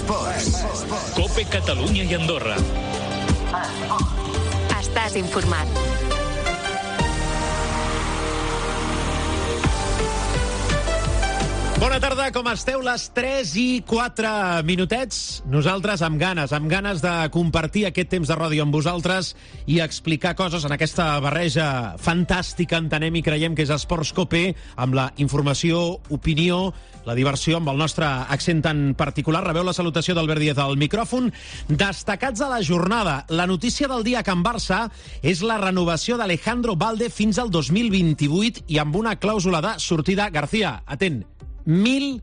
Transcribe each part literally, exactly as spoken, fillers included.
Esports. COPE Catalunya i Andorra. Estàs informat. Bona tarda, com esteu? Les tres i quatre minutets. Nosaltres amb ganes, amb ganes de compartir aquest temps de ràdio amb vosaltres i explicar coses en aquesta barreja fantàstica, entenem i creiem que és Esports COPE, amb la informació, opinió, la diversió, amb el nostre accent tan particular. Rebeu la salutació d'Albert Díaz al micròfon. Destacats a la jornada. La notícia del dia a Can Barça és la renovació d'Alejandro Balde fins al dos mil vint-i-vuit i amb una clàusula de sortida. García, atent, mil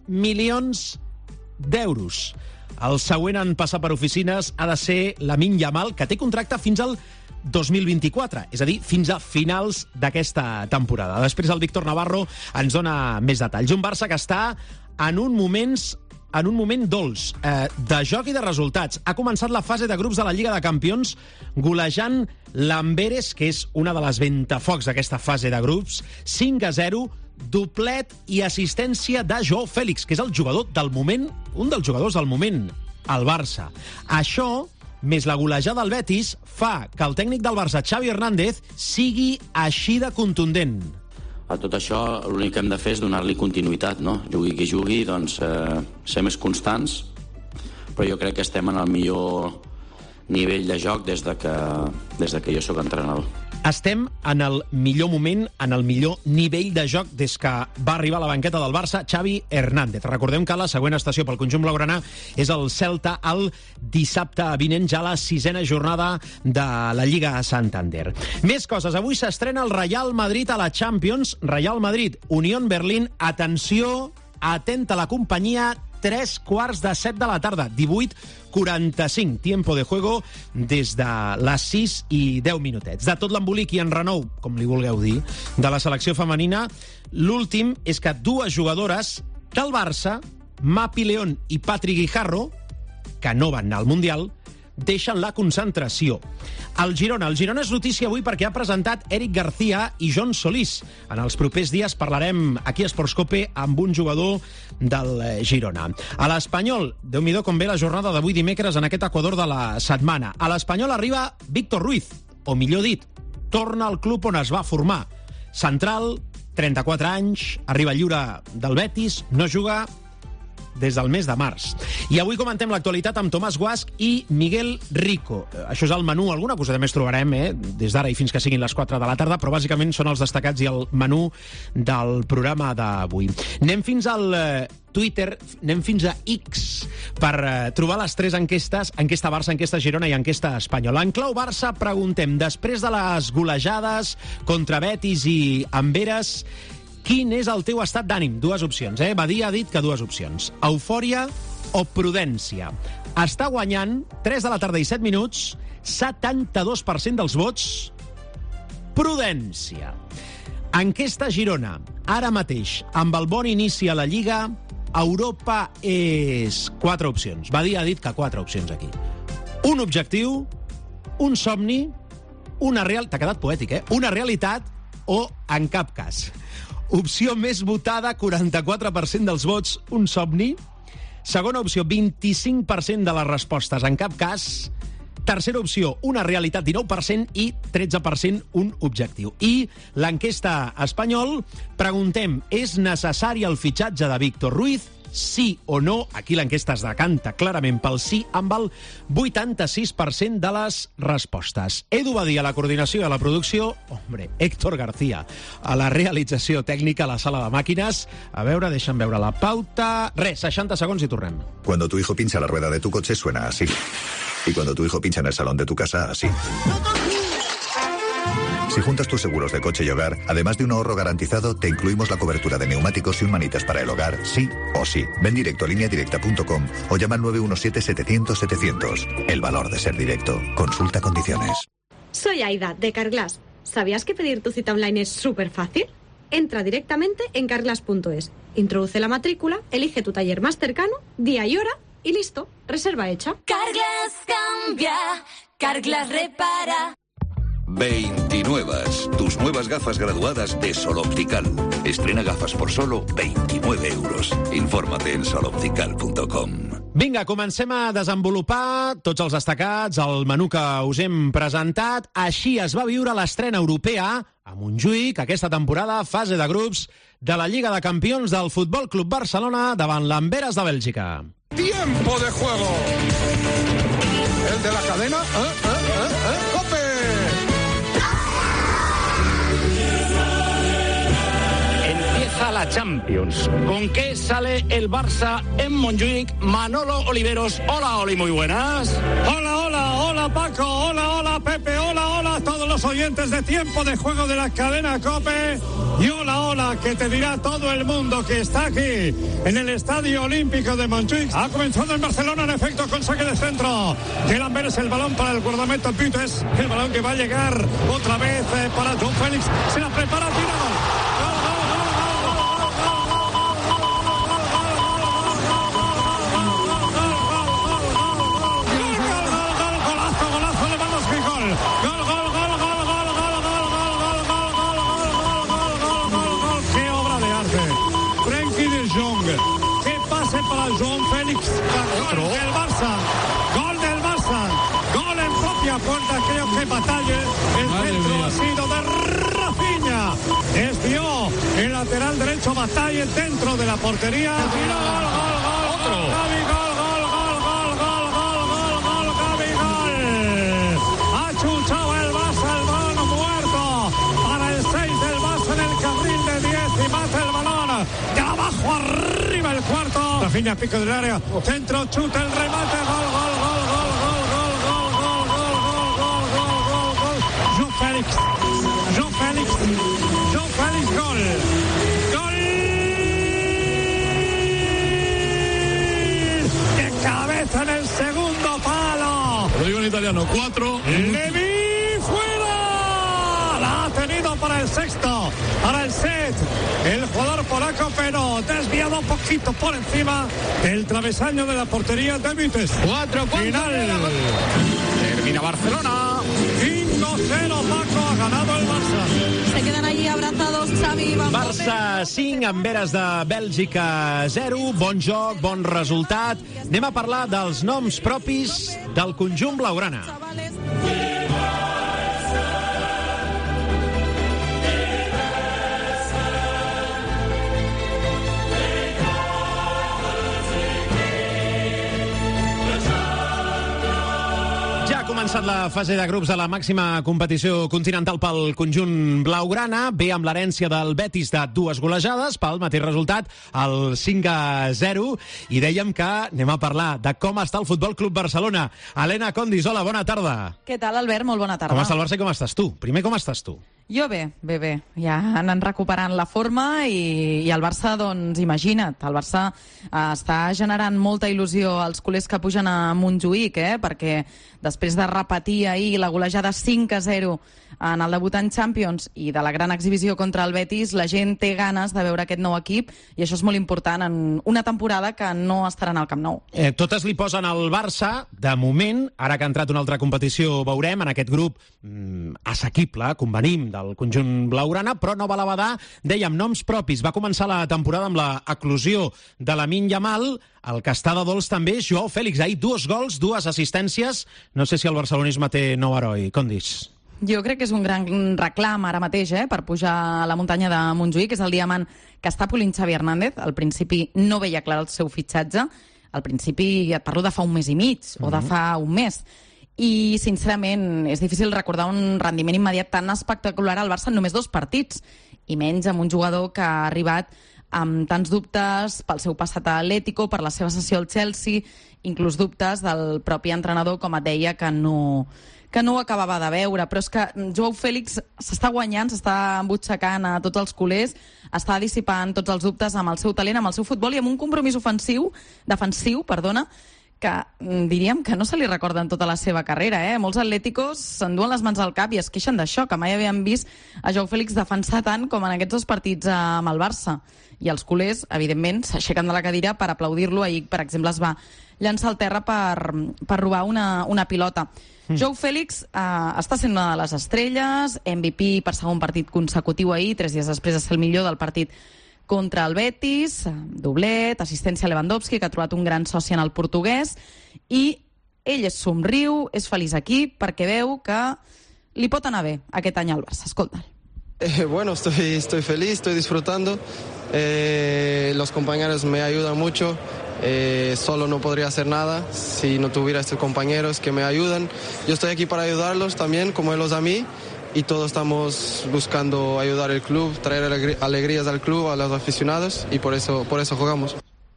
milions d'euros. El següent en passar per oficines ha de ser Lamine Yamal, que té contracte fins al dos mil vint-i-quatre, és a dir, fins a finals d'aquesta temporada. Després el Víctor Navarro ens dona més detalls. Un Barça que està en un moments en un moment dolç, eh, de joc i de resultats. Ha començat la fase de grups de la Lliga de Campions golejant l'Amberes, que és una de les ventafocs d'aquesta fase de grups, cinc a zero, doblet i assistència de Joao Félix, que és el jugador del moment, un dels jugadors del moment, al Barça. Això, més la golejada del Betis, fa que el tècnic del Barça, Xavi Hernández, sigui així de contundent. A tot això l'únic que hem de fer és donar-li continuïtat, no? Jugui qui jugui, doncs eh, ser més constants, però jo crec que estem en el millor nivell de joc des de que, des de que jo sóc entrenador. Estem en el millor moment, en el millor nivell de joc des que va arribar a la banqueta del Barça Xavi Hernández. Recordem que la següent estació pel conjunt blaugrana és el Celta el dissabte vinent, ja la sisena jornada de la Lliga Santander. Més coses. Avui s'estrena el Real Madrid a la Champions. Real Madrid, Unión Berlín. Atenció, atenta la companyia, tres quarts de set de la tarda, divuit quaranta-cinc, tiempo de juego des de les sis i deu minutets. De tot l'embolic i enrenou, com li vulgueu dir, de la selecció femenina, l'últim és que dues jugadores del Barça, Mapi León i Patri Guijarro, que no van anar al Mundial, deixen la concentració. El Girona. El Girona és notícia avui perquè ha presentat Eric García i John Solís. En els propers dies parlarem aquí a Esports COPE amb un jugador del Girona. A l'Espanyol, Déu-n'hi-do com ve la jornada d'avui dimecres en aquest Equador de la setmana. A l'Espanyol arriba Víctor Ruiz, o millor dit, torna al club on es va formar. Central, trenta-quatre anys, arriba lliure del Betis, no juga des del mes de març. I avui comentem l'actualitat amb Tomàs Guasch i Miguel Rico. Això és el menú, alguna cosa més trobarem, eh? Des d'ara i fins que siguin les quatre de la tarda, però bàsicament són els destacats i el menú del programa d'avui. Anem fins al eh, Twitter, anem fins a X per eh, trobar les tres enquestes, enquesta Barça, enquesta Girona i enquesta Espanyola. En clau Barça preguntem, després de les golejades contra Betis i Amberes, quin és el teu estat d'ànim? Dues opcions, eh? Badia ha dit que dues opcions. Eufòria o prudència? Està guanyant, tres de la tarda i set minuts, setanta-dos per cent dels vots, prudència. Enquesta Girona. Ara mateix, amb el bon inici a la Lliga, Europa és quatre opcions. Badia ha dit que quatre opcions aquí. Un objectiu, un somni, una real... T'ha quedat poètic, eh? Una realitat o en cap cas. Opció més votada, quaranta-quatre per cent dels vots, un somni. Segona opció, vint-i-cinc per cent de les respostes, en cap cas. Tercera opció, una realitat, dinou per cent, i tretze per cent, un objectiu. I l'enquesta Espanyol, preguntem, és necessari el fitxatge de Víctor Ruiz? Sí o no? Aquí l'enquesta es decanta clarament pel sí amb el vuitanta-sis per cent de les respostes. Edu Badia a la coordinació i a la producció. Hombre, Héctor García a la realització tècnica a la sala de màquines. A veure, deixa'm veure la pauta. Res, seixanta segons i tornem. Cuando tu hijo pincha la rueda de tu coche suena así. Y cuando tu hijo pincha en el salón de tu casa, así. Si juntas tus seguros de coche y hogar, además de un ahorro garantizado, te incluimos la cobertura de neumáticos y un manitas para el hogar, sí o sí. Ven directo a línea directa punto com o llama al nueve uno siete, setecientos, setecientos. El valor de ser directo. Consulta condiciones. Soy Aida, de Carglass. ¿Sabías que pedir tu cita online es súper fácil? Entra directamente en carglass punto es. Introduce la matrícula, elige tu taller más cercano, día y hora, y listo. Reserva hecha. Carglass cambia, Carglass repara. veintinuevas, tus nuevas gafas graduadas de Sol Optical. Estrena gafas por solo veintinueve euros. Infórmate en sol optical punto com. Vinga, comencem a desenvolupar tots els destacats, el menú que us hem presentat. Així es va viure l'estrena europea a Montjuïc aquesta temporada, fase de grups de la Lliga de Campions del Futbol Club Barcelona davant l'Amberes de Bèlgica. Tiempo de juego. El de la cadena. ¿Eh? ¿Eh? ¿Eh? ¿Eh? ¡Cope! Empieza la Champions. ¿Con qué sale el Barça en Montjuïc? Manolo Oliveros. Hola, Oli, muy buenas. Hola, hola, hola Paco, hola, hola Pepe, hola, hola a todos los oyentes de Tiempo de Juego de la cadena COPE. Y hola, hola, que te dirá todo el mundo que está aquí en el Estadio Olímpico de Montjuïc. Ha comenzado en Barcelona, en efecto, con saque de centro. De Amberes, el balón para el guardameta Putes. El balón que va a llegar otra vez eh, para João Félix. Se la prepara, tira gol. João Félix, gol del Barça, gol del Barça, gol en propia puerta, creo que Batalle, el Madre centro mía. Ha sido de Rafinha, desvió el lateral derecho Batalle dentro de la portería, tiro, gol, gol, gol, otro, Gavi, gol, gol, gol, gol, gol, gol, gol, gol, Gavi, gol, ha chuchado el Barça, el balón muerto, para el seis del Barça en el carril de diez y mata el balón, de abajo arriba el cuarto. Rafinha, pico del área, centro, chuta, el remate, gol, gol, gol, gol, gol, gol, gol, gol, gol, gol, gol, gol, gol, João Félix, João Félix, João Félix, gol, gol, de cabeza en el segundo palo. Lo digo en italiano, cuatro. Levi fuera, la ha tenido para el sexto, para el set, el jugador polaco, pero desviado un poquito por encima del travesaño de la portería de Vites. cuatro cuatro. Final. Termina Barcelona. cinco cero, Paco, ha ganado el Barça. Se quedan allí abrazados Xavi i Van Barça cinc, Amberes de Bèlgica zero. Bon joc, bon resultat. Anem a parlar dels noms propis del conjunt blaugrana. Ha començat la fase de grups de la màxima competició continental pel conjunt blaugrana, bé amb l'herència del Betis de dues golejades, pel mateix resultat, el cinc a zero, i dèiem que anem a parlar de com està el Futbol Club Barcelona. Helena Condis, hola, bona tarda. Què tal, Albert? Molt bona tarda. Com està el Barça i com estàs tu? Primer, com estàs tu? Jo bé, bé, bé. Ja anant recuperant la forma i, i el Barça, doncs, imagina't, el Barça eh, està generant molta il·lusió als culers que pugen a Montjuïc, eh? Perquè després de repetir ahir la golejada cinc a zero en el debut en Champions i de la gran exhibició contra el Betis, la gent té ganes de veure aquest nou equip i això és molt important en una temporada que no estaran al Camp Nou. Eh, totes li posen al Barça, de moment, ara que ha entrat una altra competició, veurem, en aquest grup mm, assequible, convenim, del conjunt blaugrana, però no val a badar, dèiem, noms propis. Va començar la temporada amb la eclosió de Lamine Yamal, el que està de dolç també és João Félix. Ahir dos gols, dues assistències. No sé si el barcelonisme té nou heroi. Condis. Jo crec que és un gran reclam ara mateix eh, per pujar a la muntanya de Montjuïc. És el diamant que està polint Xavi Hernández. Al principi no veia clar el seu fitxatge. Al principi et parlo de fa un mes i mig mm-hmm. o de fa un mes. I, sincerament, és difícil recordar un rendiment immediat tan espectacular al Barça en només dos partits. I menys amb un jugador que ha arribat amb tants dubtes pel seu passat a Atlético, per la seva sessió al Chelsea, inclús dubtes del propi entrenador, com et deia, que no... que no ho acabava de veure, però és que João Félix s'està guanyant, s'està embutxacant a tots els culers, està dissipant tots els dubtes amb el seu talent, amb el seu futbol i amb un compromís ofensiu, defensiu, perdona, que diríem que no se li recorda en tota la seva carrera. Eh? Molts atléticos s'enduen les mans al cap i es queixen d'això, que mai havien vist a João Félix defensar tant com en aquests dos partits amb el Barça. I els culers, evidentment, s'aixequen de la cadira per aplaudir-lo. Ahir, per exemple, es va llançar al terra per, per robar una, una pilota. Mm. João Félix eh, està sent una de les estrelles, M V P per segon partit consecutiu ahir, tres dies després de ser el millor del partit contra el Betis, doblet, assistència a Lewandowski, que ha trobat un gran soci en el portuguès, i ell es somriu, és feliç aquí, perquè veu que li pot anar bé aquest any al Barça. Escolta'l. Eh, bueno, estoy, estoy feliz, estoy disfrutando. Eh, los compañeros me ayudan mucho. Eh, solo no podría hacer nada si no tuviera estos compañeros que me ayudan. Yo estoy aquí para ayudarlos también, como ellos a mí, y todos estamos buscando ayudar al club, traer alegr- alegrías al club, a los aficionados, y por eso, por eso jugamos.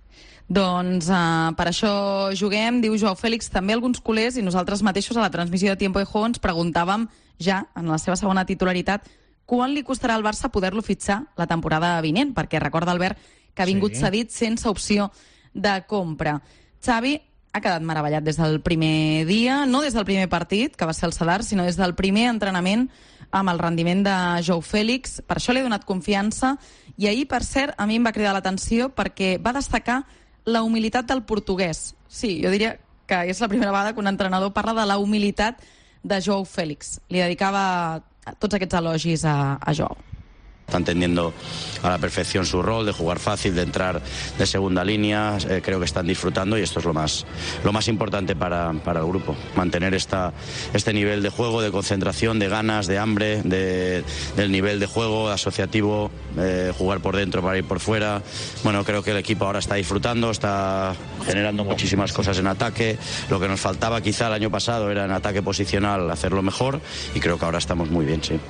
Doncs uh, per això juguem, diu Joao Fèlix. També alguns culers i nosaltres mateixos a la transmissió de Tiempo de Juego ens preguntàvem ja, en la seva segona titularitat, quan li costarà al Barça poder-lo fitxar la temporada vinent, perquè recorda, Albert, que ha vingut sí. cedit sense opció de compra. Xavi ha quedat meravellat des del primer dia, no des del primer partit, que va ser el Sadar, sinó des del primer entrenament amb el rendiment de Joao Fèlix. Per això li ha donat confiança, i ahir, per cert, a mi em va cridar l'atenció perquè va destacar la humilitat del portuguès. Sí, jo diria que és la primera vegada que un entrenador parla de la humilitat de Joao Fèlix. Li dedicava tots aquests elogis a, a Joao. Está entendiendo a la perfección su rol de jugar fácil, de entrar de segunda línea. Eh, creo que están disfrutando y esto es lo más, lo más importante para, para el grupo. Mantener esta, este nivel de juego, de concentración, de ganas, de hambre, de, del nivel de juego asociativo, eh, jugar por dentro para ir por fuera. Bueno, creo que el equipo ahora está disfrutando, está generando muchísimas cosas en ataque. Lo que nos faltaba quizá el año pasado era en ataque posicional hacerlo mejor y creo que ahora estamos muy bien, sí.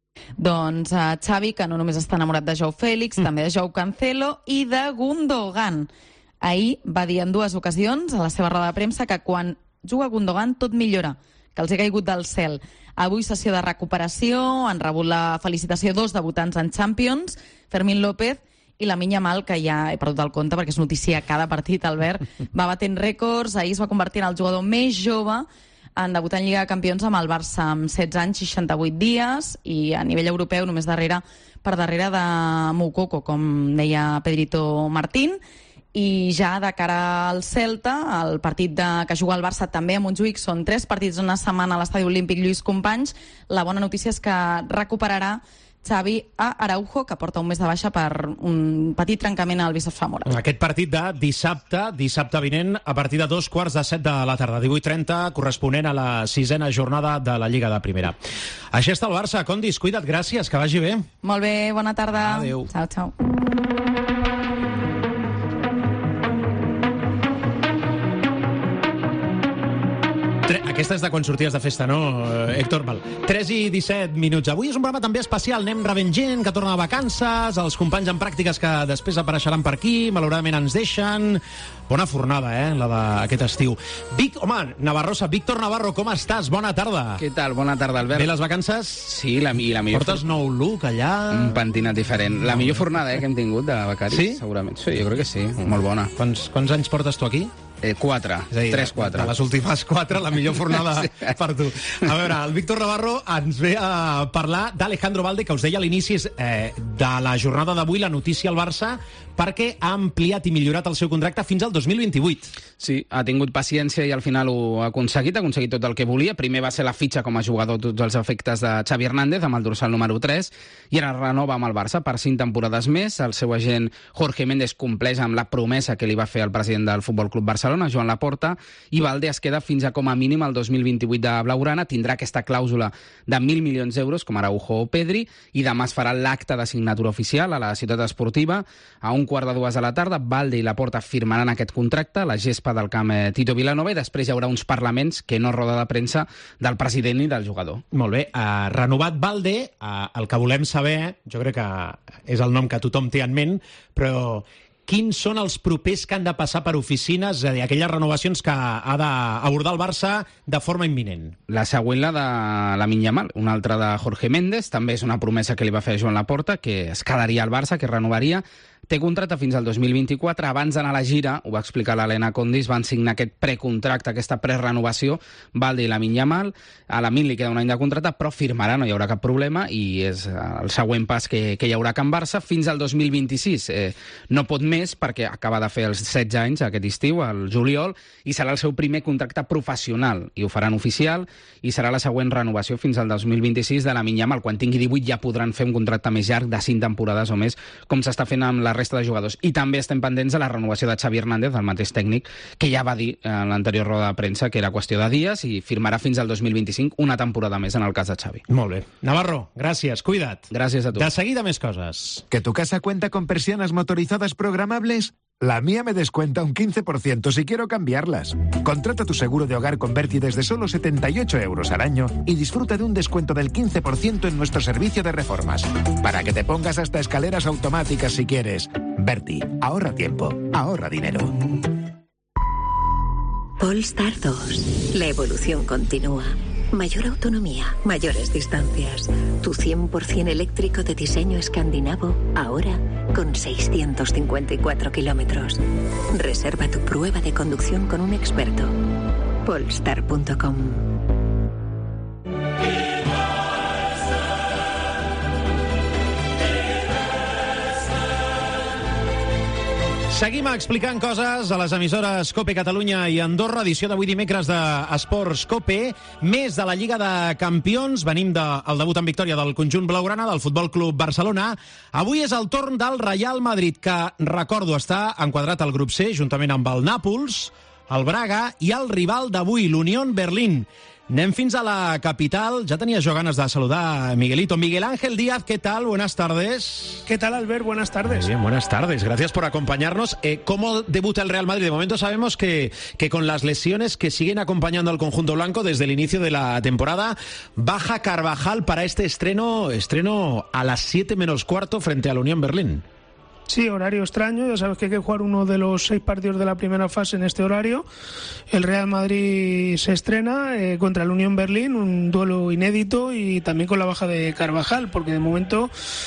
Doncs uh, Xavi, que no només està enamorat de Joao Fèlix, mm. també de Joao Cancelo i de Gundogan. Ahir va dir en dues ocasions a la seva roda de premsa que quan juga Gundogan tot millora, que els ha caigut del cel. Avui sessió de recuperació, han rebut la felicitació dos debutants en Champions, Fermín López i Lamine Yamal, que ja he perdut el compte perquè és notícia cada partit, Albert, va batent rècords, ahir es va convertir en el jugador més jove en debutar en Lliga de Campions amb el Barça amb setze anys, seixanta-vuit dies, i a nivell europeu només darrere per darrere de Moukoko, com deia Pedrito Martín. I ja de cara al Celta, el partit de, que juga el Barça també a Montjuïc, són tres partits una setmana a l'Estadi Olímpic Lluís Companys. La bona notícia és que recuperarà Xavi a Araujo, que porta un mes de baixa per un petit trencament al bíceps femoral. Aquest partit de dissabte, dissabte vinent, a partir de dos quarts de set de la tarda, divuit trenta, corresponent a la sisena jornada de la Lliga de Primera. Així està el Barça. Condis, cuida't, gràcies, que vagi bé. Molt bé, bona tarda. Adéu. Ciao, ciao. Aquesta és de quan sorties de festa, no, Héctor? Val. tres i disset minuts. Avui és un programa també especial. Anem rebent gent que torna de vacances, els companys en pràctiques que després apareixeran per aquí, malauradament ens deixen. Bona fornada, eh, la d'aquest estiu. Vic, home, Navarrosa, Víctor Navarro, com estàs? Bona tarda. Què tal? Bona tarda, Albert. Bé les vacances? Sí, la, i la millor... Portes nou look allà? Un pentinat diferent. La millor fornada eh, que hem tingut de becaris, sí? Segurament. Sí, jo crec que sí, molt bona. Quants, quants anys portes tu aquí? Eh, quatre, dir, tres, quatre. De les últimes quatre, la millor fornada sí. per tu. A veure, el Víctor Navarro ens ve a parlar d'Alejandro Balde, que us deia a l'inici eh, de la jornada d'avui, la notícia al Barça, perquè ha ampliat i millorat el seu contracte fins al dos mil vint-i-vuit. Sí, ha tingut paciència i al final ho ha aconseguit, ha aconseguit tot el que volia. Primer va ser la fitxa com a jugador tots els efectes de Xavi Hernández, amb el dorsal número tres, i ara renova amb el Barça per cinc temporades més. El seu agent Jorge Méndez compleix amb la promesa que li va fer el president del Futbol Club Barcelona, Joan Laporta, i Balde es queda fins a com a mínim el dos mil vint-i-vuit de Blaugrana. Tindrà aquesta clàusula de mil milions d'euros, com Araujo o Pedri, i demà es farà l'acte de signatura oficial a la ciutat esportiva. A un quart de dues de la tarda, Balde i Laporta firmaran aquest contracte, la gespa del camp Tito Vilanova, i després hi haurà uns parlaments que no roda de premsa del president i del jugador. Molt bé, uh, renovat Balde, uh, el que volem saber, jo crec que és el nom que tothom té en ment, però quins són els propers que han de passar per oficines, és a dir, aquelles renovacions que ha d'abordar el Barça de forma imminent? La següent, la de Lamine Yamal, una altra de Jorge Méndez, també és una promesa que li va fer Joan Laporta, que es quedaria al Barça, que renovaria. té contracte fins al dos mil vint-i-quatre. Abans d'anar a la gira, ho va explicar l'Helena Condis, van signar aquest precontracte, aquesta prerenovació. Balde i Lamine Yamal. A Lamine li queda un any de contracte, però firmarà, no hi haurà cap problema, i és el següent pas que, que hi haurà a Can Barça fins al dos mil vint-i-sis. Eh, no pot més, perquè acaba de fer els setze anys aquest estiu, al juliol, i serà el seu primer contracte professional, i ho faran oficial, i serà la següent renovació fins al dos mil vint-i-sis de Lamine Yamal. Quan tingui divuit ja podran fer un contracte més llarg de cinc temporades o més, com s'està fent amb la resta de jugadors. I també estem pendents de la renovació de Xavi Hernández, el mateix tècnic, que ja va dir en l'anterior roda de premsa que era qüestió de dies i firmarà fins al dos mil vint-i-cinc, una temporada més en el cas de Xavi. Molt bé. Navarro, gràcies, cuida't. Gràcies a tu. De seguida més coses. ¿Que tu casa cuenta con persianas motorizadas programables? La mía me descuenta un quince por ciento si quiero cambiarlas. Contrata tu seguro de hogar con Berti desde solo setenta y ocho euros al año y disfruta de un descuento del quince por ciento en nuestro servicio de reformas. Para que te pongas hasta escaleras automáticas si quieres. Berti, ahorra tiempo, ahorra dinero. Polestar dos. La evolución continúa. Mayor autonomía, mayores distancias. Tu cien por ciento eléctrico de diseño escandinavo, ahora con seiscientos cincuenta y cuatro kilómetros. Reserva tu prueba de conducción con un experto. Polestar punto com. Seguim explicant coses a les emissores COPE Catalunya i Andorra, edició d'avui dimecres d'Esports COPE, més de la Lliga de Campions. Venim del debut en victòria del conjunt blaugrana, del Futbol Club Barcelona. Avui és el torn del Real Madrid, que, recordo, està enquadrat al grup C, juntament amb el Nàpols, el Braga i el rival d'avui, l'Unión Berlín. Anem fins a la capital. Ya tenía yo ganas de saludar a Miguelito. Miguel Ángel Díaz, ¿qué tal? Buenas tardes. ¿Qué tal, Albert? Buenas tardes. Muy bien, buenas tardes. Gracias por acompañarnos. Eh, ¿Cómo debuta el Real Madrid? De momento sabemos que, que con las lesiones que siguen acompañando al conjunto blanco desde el inicio de la temporada, baja Carvajal para este estreno, estreno a las siete menos cuarto frente a la Unión Berlín. Sí, horario extraño, ya sabes que hay que jugar uno de los seis partidos de la primera fase en este horario. El Real Madrid se estrena eh, contra el Unión Berlín, un duelo inédito y también con la baja de Carvajal, porque de momento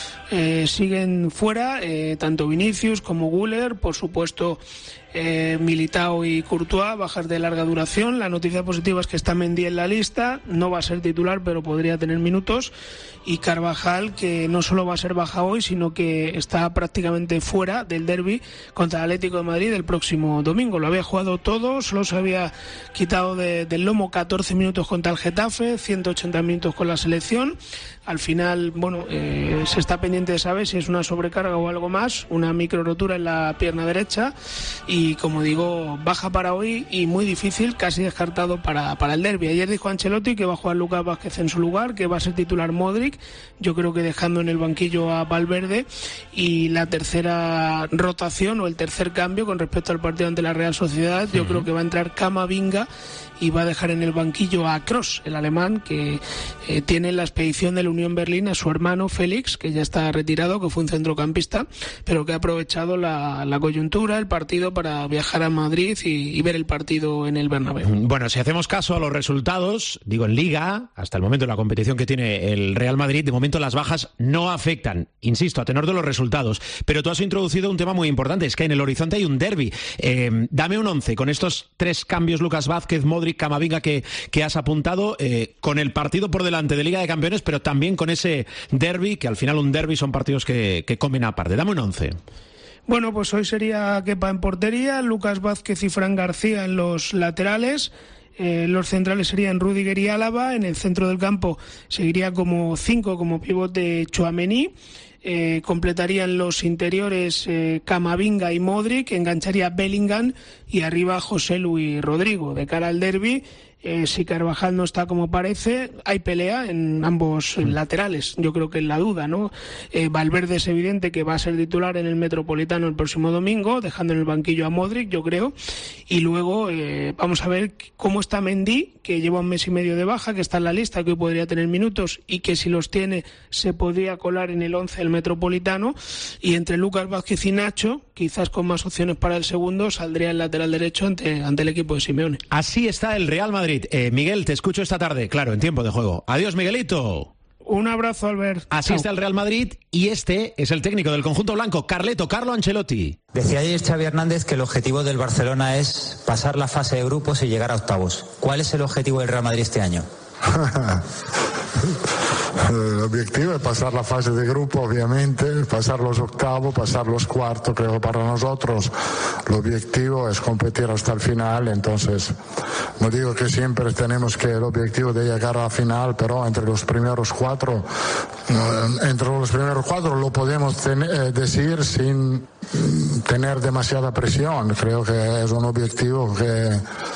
eh, siguen fuera eh, tanto Vinicius como Güler, por supuesto eh, Militao y Courtois, bajas de larga duración. La noticia positiva es que está Mendy en la lista, no va a ser titular pero podría tener minutos, y Carvajal, que no solo va a ser baja hoy, sino que está prácticamente fuera del derbi contra el Atlético de Madrid el próximo domingo. Lo había jugado todo, solo se había quitado de, del lomo catorce minutos contra el Getafe, ciento ochenta minutos con la selección. Al final, bueno, eh, se está pendiente de saber si es una sobrecarga o algo más, una micro rotura en la pierna derecha, y como digo, baja para hoy y muy difícil, casi descartado para, para el derbi. Ayer dijo Ancelotti que va a jugar Lucas Vázquez en su lugar, que va a ser titular Modric, yo creo que dejando en el banquillo a Valverde, y la tercera rotación o el tercer cambio con respecto al partido ante la Real Sociedad, yo uh-huh. creo que va a entrar Camavinga y va a dejar en el banquillo a Kroos, el alemán, que eh, tiene en la expedición de la Unión Berlín a su hermano Félix, que ya está retirado, que fue un centrocampista, pero que ha aprovechado la, la coyuntura, el partido, para viajar a Madrid y, y ver el partido en el Bernabéu. Bueno, si hacemos caso a los resultados, digo, en Liga, hasta el momento de la competición que tiene el Real Madrid, de momento las bajas no afectan, insisto, a tenor de los resultados. Pero tú has introducido un tema muy importante, es que en el horizonte hay un derbi. Eh, dame un once con estos tres cambios, Lucas Vázquez, Modric, Camavinga, que, que has apuntado, eh, con el partido por delante de Liga de Campeones, pero también con ese derbi, que al final un derbi son partidos que, que comen aparte. Dame un once. Bueno, pues hoy sería Kepa en portería, Lucas Vázquez y Fran García en los laterales. Eh, los centrales serían Rüdiger y Álava. En el centro del campo seguiría como cinco, como pivote Tchouaméni. Eh, completarían los interiores eh, Camavinga y Modric, engancharía Bellingham y arriba José Luis Rodrigo. De cara al derbi, eh, si Carvajal no está como parece, hay pelea en ambos mm. laterales. Yo creo que es la duda, ¿no? Eh, Valverde es evidente que va a ser titular en el Metropolitano el próximo domingo, dejando en el banquillo a Modric, yo creo. Y luego eh, vamos a ver cómo está Mendy, que lleva un mes y medio de baja, que está en la lista, que hoy podría tener minutos y que si los tiene se podría colar en el once del Metropolitano. Y entre Lucas Vázquez y Nacho, quizás con más opciones para el segundo, saldría el lateral derecho ante, ante el equipo de Simeone. Así está el Real Madrid. Eh, Miguel, te escucho esta tarde, claro, en tiempo de juego. Adiós, Miguelito. Un abrazo, Albert. Así Chao. Está el Real Madrid y este es el técnico del conjunto blanco, Carleto, Carlo Ancelotti. Decía ayer Xavi Hernández que el objetivo del Barcelona es pasar la fase de grupos y llegar a octavos. ¿Cuál es el objetivo del Real Madrid este año? El objetivo es pasar la fase de grupo, obviamente, pasar los octavos, pasar los cuartos. Creo que para nosotros el objetivo es competir hasta el final. Entonces, no digo que siempre tenemos que el objetivo de llegar a la final, pero entre los primeros cuatro, entre los primeros cuatro lo podemos ten, eh, decir sin tener demasiada presión. Creo que es un objetivo que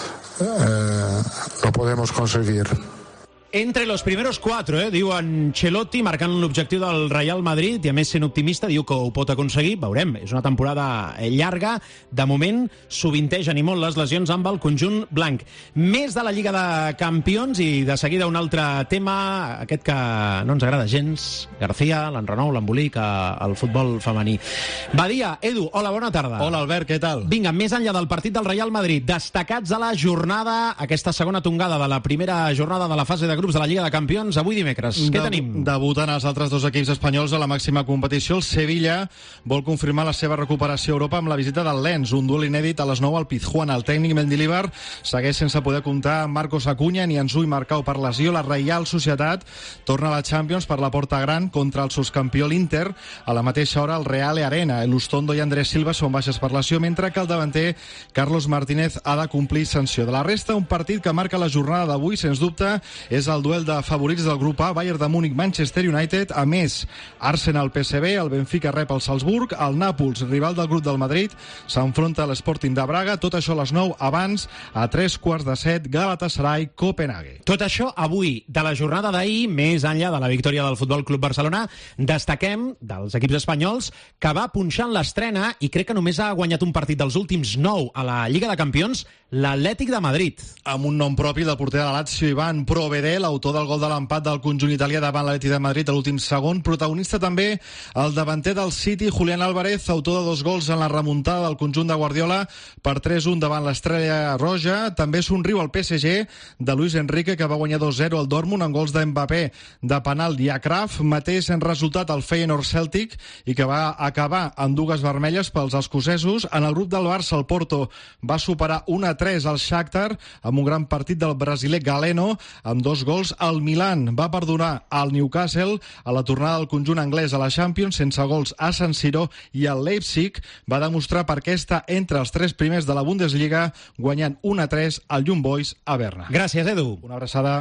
eh, lo podemos conseguir. Entre los primeros quatre, eh, diu Ancelotti, marcant l'objectiu del Real Madrid, i a més sent optimista, diu que ho pot aconseguir. Veurem, és una temporada llarga. De moment, sovintegen i molt les lesions amb el conjunt blanc. Més de la Lliga de Campions i de seguida un altre tema, aquest que no ens agrada gens, García, l'enrenou, l'embolic, el futbol femení. Badia, Edu, hola, bona tarda. Hola, Albert, què tal? Vinga, més enllà del partit del Real Madrid, destacats a la jornada, aquesta segona tongada de la primera jornada de la fase de grups de la Lliga de Campions, avui dimecres. Què de, tenim? Debutant els altres dos equips espanyols a la màxima competició. El Sevilla vol confirmar la seva recuperació a Europa amb la visita del Lens, un duel inèdit a les nou al Pizjuán. El tècnic Mendilibar segueix sense poder comptar amb Marcos Acuña ni Ensui Marcao per lesió. La Reial Societat torna a la Champions per la porta gran contra el subcampió l'Inter. A la mateixa hora el Real Arena. Elustondo i Andrés Silva són baixes per lesió, mentre que el davanter Carlos Martínez ha de complir sanció. De la resta, un partit que marca la jornada d'avui, sens dubte, és el duel de favorits del grup A, Bayern de Múnich, Manchester United. A més, Arsenal, P S V, el Benfica rep el Salzburg, el Nàpols, rival del grup del Madrid, s'enfronta a l'Sporting de Braga. Tot això a les nou. Abans, a tres quarts de set, Galatasaray, Copenhague. Tot això avui. De la jornada d'ahir, més enllà de la victòria del Futbol Club Barcelona, destaquem dels equips espanyols que va punxant l'estrena i crec que només ha guanyat un partit dels últims nou a la Lliga de Campions, l'Atlètic de Madrid. Amb un nom propi del porter de la Lazio, Ivan Provedel, autor del gol de l'empat del conjunt italià davant l'Atlètic de Madrid a l'últim segon. Protagonista també el davanter del City, Julián Álvarez, autor de dos gols en la remuntada del conjunt de Guardiola per tres un davant l'Estrella Roja. També somriu el P S G de Luis Enrique, que va guanyar dos zero al Dortmund amb gols d'Mbappé de penal i Akraf. Mateix en resultat el Feyenoord Celtic i que va acabar amb dues vermelles pels escocesos. En el grup del Barça, el Porto va superar un a tres al Shakhtar amb un gran partit del brasiler Galeno amb dos gols. El Milan va perdonar al Newcastle a la tornada del conjunt anglès a la Champions sense gols a San Siro, i el Leipzig va demostrar per què està entre els tres primers de la Bundesliga guanyant un a tres al Young Boys a Berna. Gràcies, Edu. Una abraçada.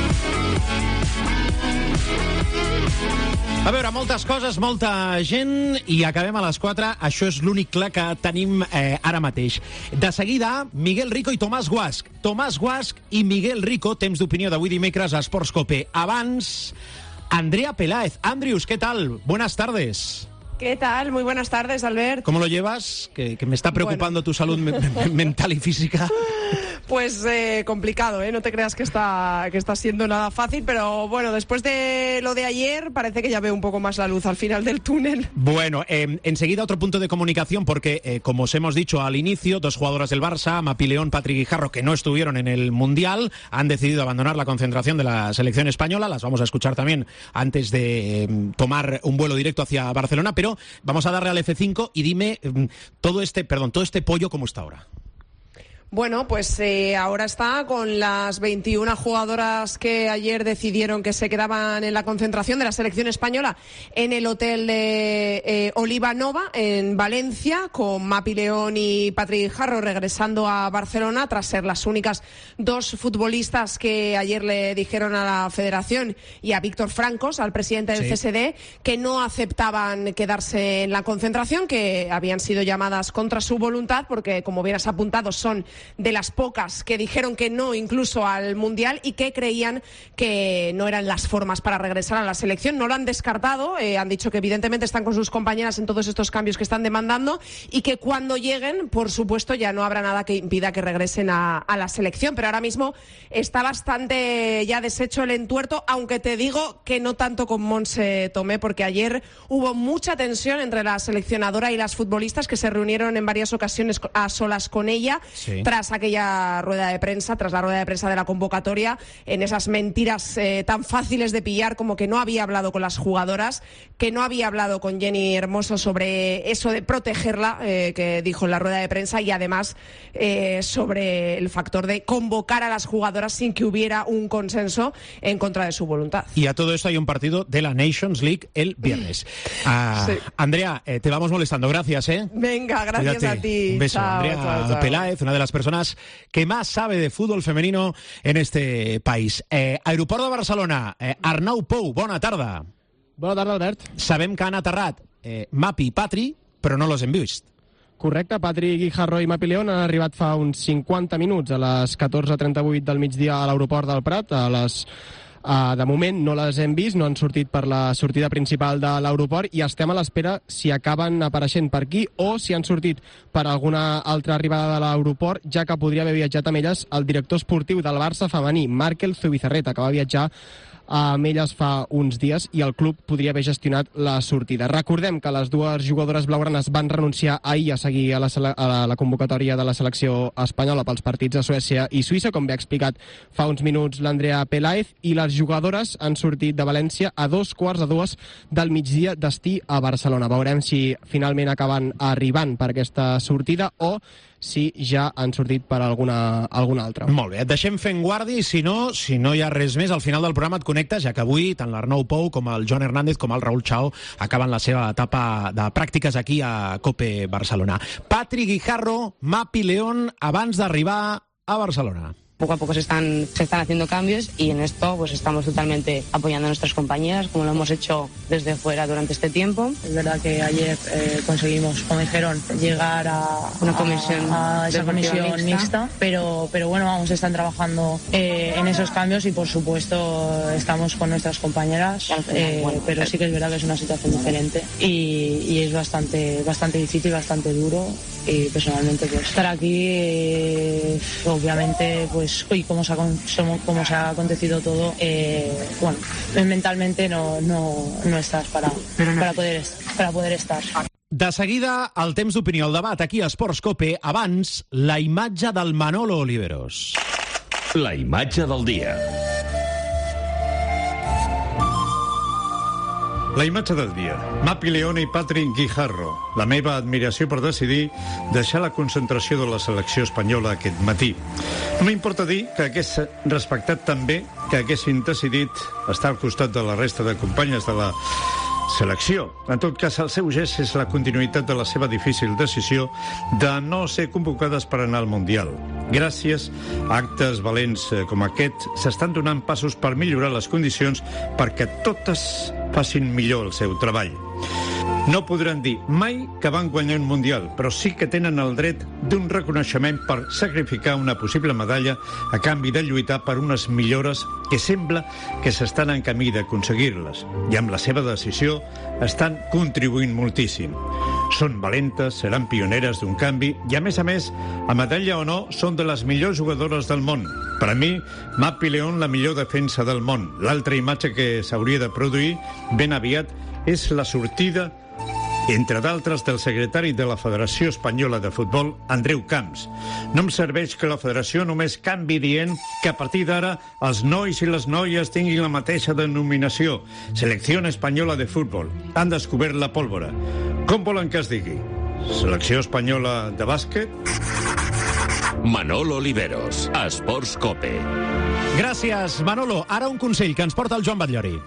A veure, moltes coses, molta gent, i acabem a les quatre. Això és l'únic clar que tenim eh, ara mateix. De seguida, Miguel Rico i Tomàs Guasch. Tomàs Guasch i Miguel Rico, temps d'opinió d'avui dimecres a Sports Cope. Abans, Andrea Peláez. Andrius, ¿qué tal? Buenas tardes. ¿Qué tal? Muy buenas tardes, Albert. ¿Cómo lo llevas? Que, que me está preocupando bueno. tu salud me me mental y física. Pues eh, complicado, ¿eh? No te creas que está, que está siendo nada fácil, pero bueno, después de lo de ayer parece que ya veo un poco más la luz al final del túnel. Bueno, eh, enseguida otro punto de comunicación porque, eh, como os hemos dicho al inicio, dos jugadoras del Barça, Mapi León, Patrick Guijarro, que no estuvieron en el Mundial, han decidido abandonar la concentración de la selección española. Las vamos a escuchar también antes de eh, tomar un vuelo directo hacia Barcelona, pero vamos a darle al F cinco y dime eh, todo este, perdón, todo este pollo, ¿cómo está ahora? Bueno, pues eh, ahora está con las veintiuna jugadoras que ayer decidieron que se quedaban en la concentración de la selección española en el hotel de eh, Oliva Nova, en Valencia, con Mapi León y Patrick Guijarro regresando a Barcelona tras ser las únicas dos futbolistas que ayer le dijeron a la Federación y a Víctor Francos, al presidente del sí. C S D, que no aceptaban quedarse en la concentración, que habían sido llamadas contra su voluntad, porque, como bien has apuntado, son de las pocas que dijeron que no incluso al Mundial y que creían que no eran las formas para regresar a la selección. No lo han descartado, eh, han dicho que evidentemente están con sus compañeras en todos estos cambios que están demandando y que cuando lleguen, por supuesto, ya no habrá nada que impida que regresen a, a la selección. Pero ahora mismo está bastante ya deshecho el entuerto, aunque te digo que no tanto con Montse Tomé, porque ayer hubo mucha tensión entre la seleccionadora y las futbolistas, que se reunieron en varias ocasiones a solas con ella, sí. tras aquella rueda de prensa, tras la rueda de prensa de la convocatoria, en esas mentiras eh, tan fáciles de pillar como que no había hablado con las jugadoras, que no había hablado con Jenny Hermoso sobre eso de protegerla, eh, que dijo en la rueda de prensa, y además eh, sobre el factor de convocar a las jugadoras sin que hubiera un consenso en contra de su voluntad. Y a todo esto hay un partido de la Nations League el viernes. Ah, sí. Andrea, eh, te vamos molestando. Gracias, ¿eh? Venga, gracias. Cuídate. A ti. Un beso. Chao, Andrea chao, chao. Peláez, una de las personas que más sabe de fútbol femenino en este país. Eh, Aeroport de Barcelona, eh, Arnau Pou, bona tarda. Bona tarda, Albert. Sabem que han aterrat eh, Mapi i Patri, però no les hem vist. Correcte, Patri Guijarro i Mapi León han arribat fa uns cinquanta minuts a les catorze trenta-vuit del migdia a l'aeroport del Prat. A les, uh, de moment no les hem vist, no han sortit per la sortida principal de l'aeroport i estem a l'espera si acaben apareixent per aquí o si han sortit per alguna altra arribada de l'aeroport, ja que podria haver viatjat amb elles el director esportiu del Barça femení, Markel Zubizarreta, que va viatjar amb elles fa uns dies i el club podria haver gestionat la sortida. Recordem que les dues jugadores blaugranes van renunciar ahir a seguir a la, a la convocatòria de la selecció espanyola pels partits a Suècia i Suïssa, com bé ha explicat fa uns minuts l'Andrea Peláez, i les jugadores han sortit de València a dos quarts de dues del migdia destí a Barcelona. Veurem si finalment acaben arribant per aquesta sortida o si ja han sortit per alguna, alguna altra. Molt bé, et deixem fent guàrdia i si no, si no hi ha res més, al final del programa et connectes, ja que avui tant l'Arnau Pou com el Joan Hernández com el Raúl Chao acaben la seva etapa de pràctiques aquí a COPE Barcelona. Patri Guijarro, Mapi León, abans d'arribar a Barcelona. Poco a poco se están, se están haciendo cambios y en esto pues estamos totalmente apoyando a nuestras compañeras, como lo hemos hecho desde fuera durante este tiempo. Es verdad que ayer eh, conseguimos, como dijeron, llegar a una comisión, a, a esa comisión mixta, mixta pero, pero bueno, vamos, están trabajando eh, en esos cambios y por supuesto estamos con nuestras compañeras, eh, pero sí que es verdad que es una situación diferente y, y es bastante, bastante difícil, bastante duro y personalmente pues estar aquí eh, obviamente pues y como se ha, como se ha acontecido todo, eh, bueno, mentalmente no, no, no estás para, para, poder, para poder estar. De seguida, el temps d'opinió, el debat aquí a Esports Cope. Abans, la imatge del Manolo Oliveros. La imatge del dia. La imatge del dia. Mapi León i Patrick Guijarro. La meva admiració per decidir deixar la concentració de la selecció espanyola aquest matí. No m'importa dir que hagués respectat també que haguessin decidit estar al costat de la resta de companyes de la selecció. En tot cas, el seu gest és la continuïtat de la seva difícil decisió de no ser convocades per anar al Mundial. Gràcies a actes valents com aquest, s'estan donant passos per millorar les condicions perquè totes facin millor el seu treball. No podran dir mai que van guanyar un Mundial, però sí que tenen el dret d'un reconeixement per sacrificar una possible medalla a canvi de lluitar per unes millores que sembla que s'estan en camí d'aconseguir-les. I amb la seva decisió estan contribuint moltíssim. Són valentes, seran pioneres d'un canvi i, a més a més, a medalla o no, són de les millors jugadores del món. Per a mi, Mapi León, la millor defensa del món. L'altra imatge que s'hauria de produir ben aviat és la sortida, entre d'altres, del secretari de la Federació Espanyola de Futbol, Andreu Camps. No em serveix que la federació només canvi dient que a partir d'ara els nois i les noies tinguin la mateixa denominació. Selecció Espanyola de Futbol. Han descobert la pólvora. Com volen que es digui? Selecció Espanyola de Bàsquet? Manolo Oliveros, Esports Cope. Gràcies, Manolo. Ara un consell que ens porta el Joan Batllori.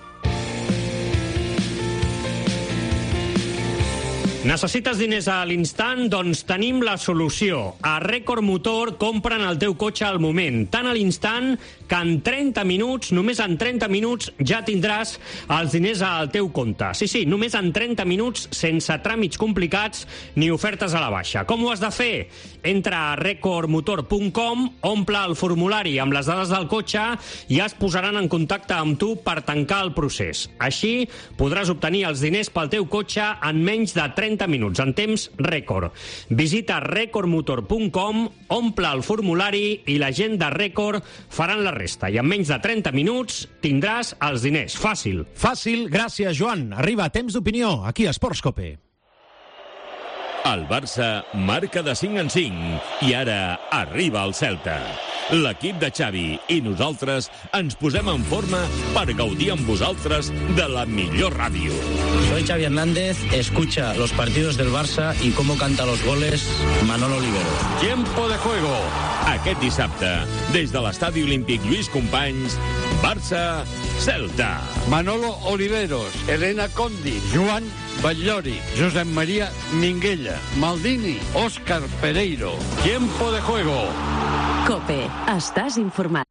Necessites diners a l'instant? Doncs tenim la solució. A Record Motor compren el teu cotxe al moment, tan a l'instant que en trenta minuts, només en trenta minuts, ja tindràs els diners al teu compte. Sí, sí, només en trenta minuts, sense tràmits complicats ni ofertes a la baixa. Com ho has de fer? Entra a record motor punt com, omple el formulari amb les dades del cotxe i es posaran en contacte amb tu per tancar el procés. Així podràs obtenir els diners pel teu cotxe en menys de trenta minuts, en temps rècord. Visita record motor punt com, omple el formulari i la gent de Record faran la resta. I en menys de trenta minuts tindràs els diners. Fàcil. Fàcil, gràcies, Joan. Arriba Temps d'Opinió, aquí a Esports Cope. El Barça marca de cinc en cinc i ara arriba el Celta. L'equip de Xavi i nosaltres ens posem en forma per gaudir amb vosaltres de la millor ràdio. Soy Xavi Hernández, escucha los partidos del Barça y cómo canta los goles Manolo Oliveros. Tiempo de juego. Aquest dissabte, des de l'Estadi Olímpic Lluís Companys, Barça-Celta. Manolo Oliveros, Elena Condi, Joan Batllori, Josep María Minguella, Maldini, Óscar Pereiro. Tiempo de juego. COPE. Estàs informat.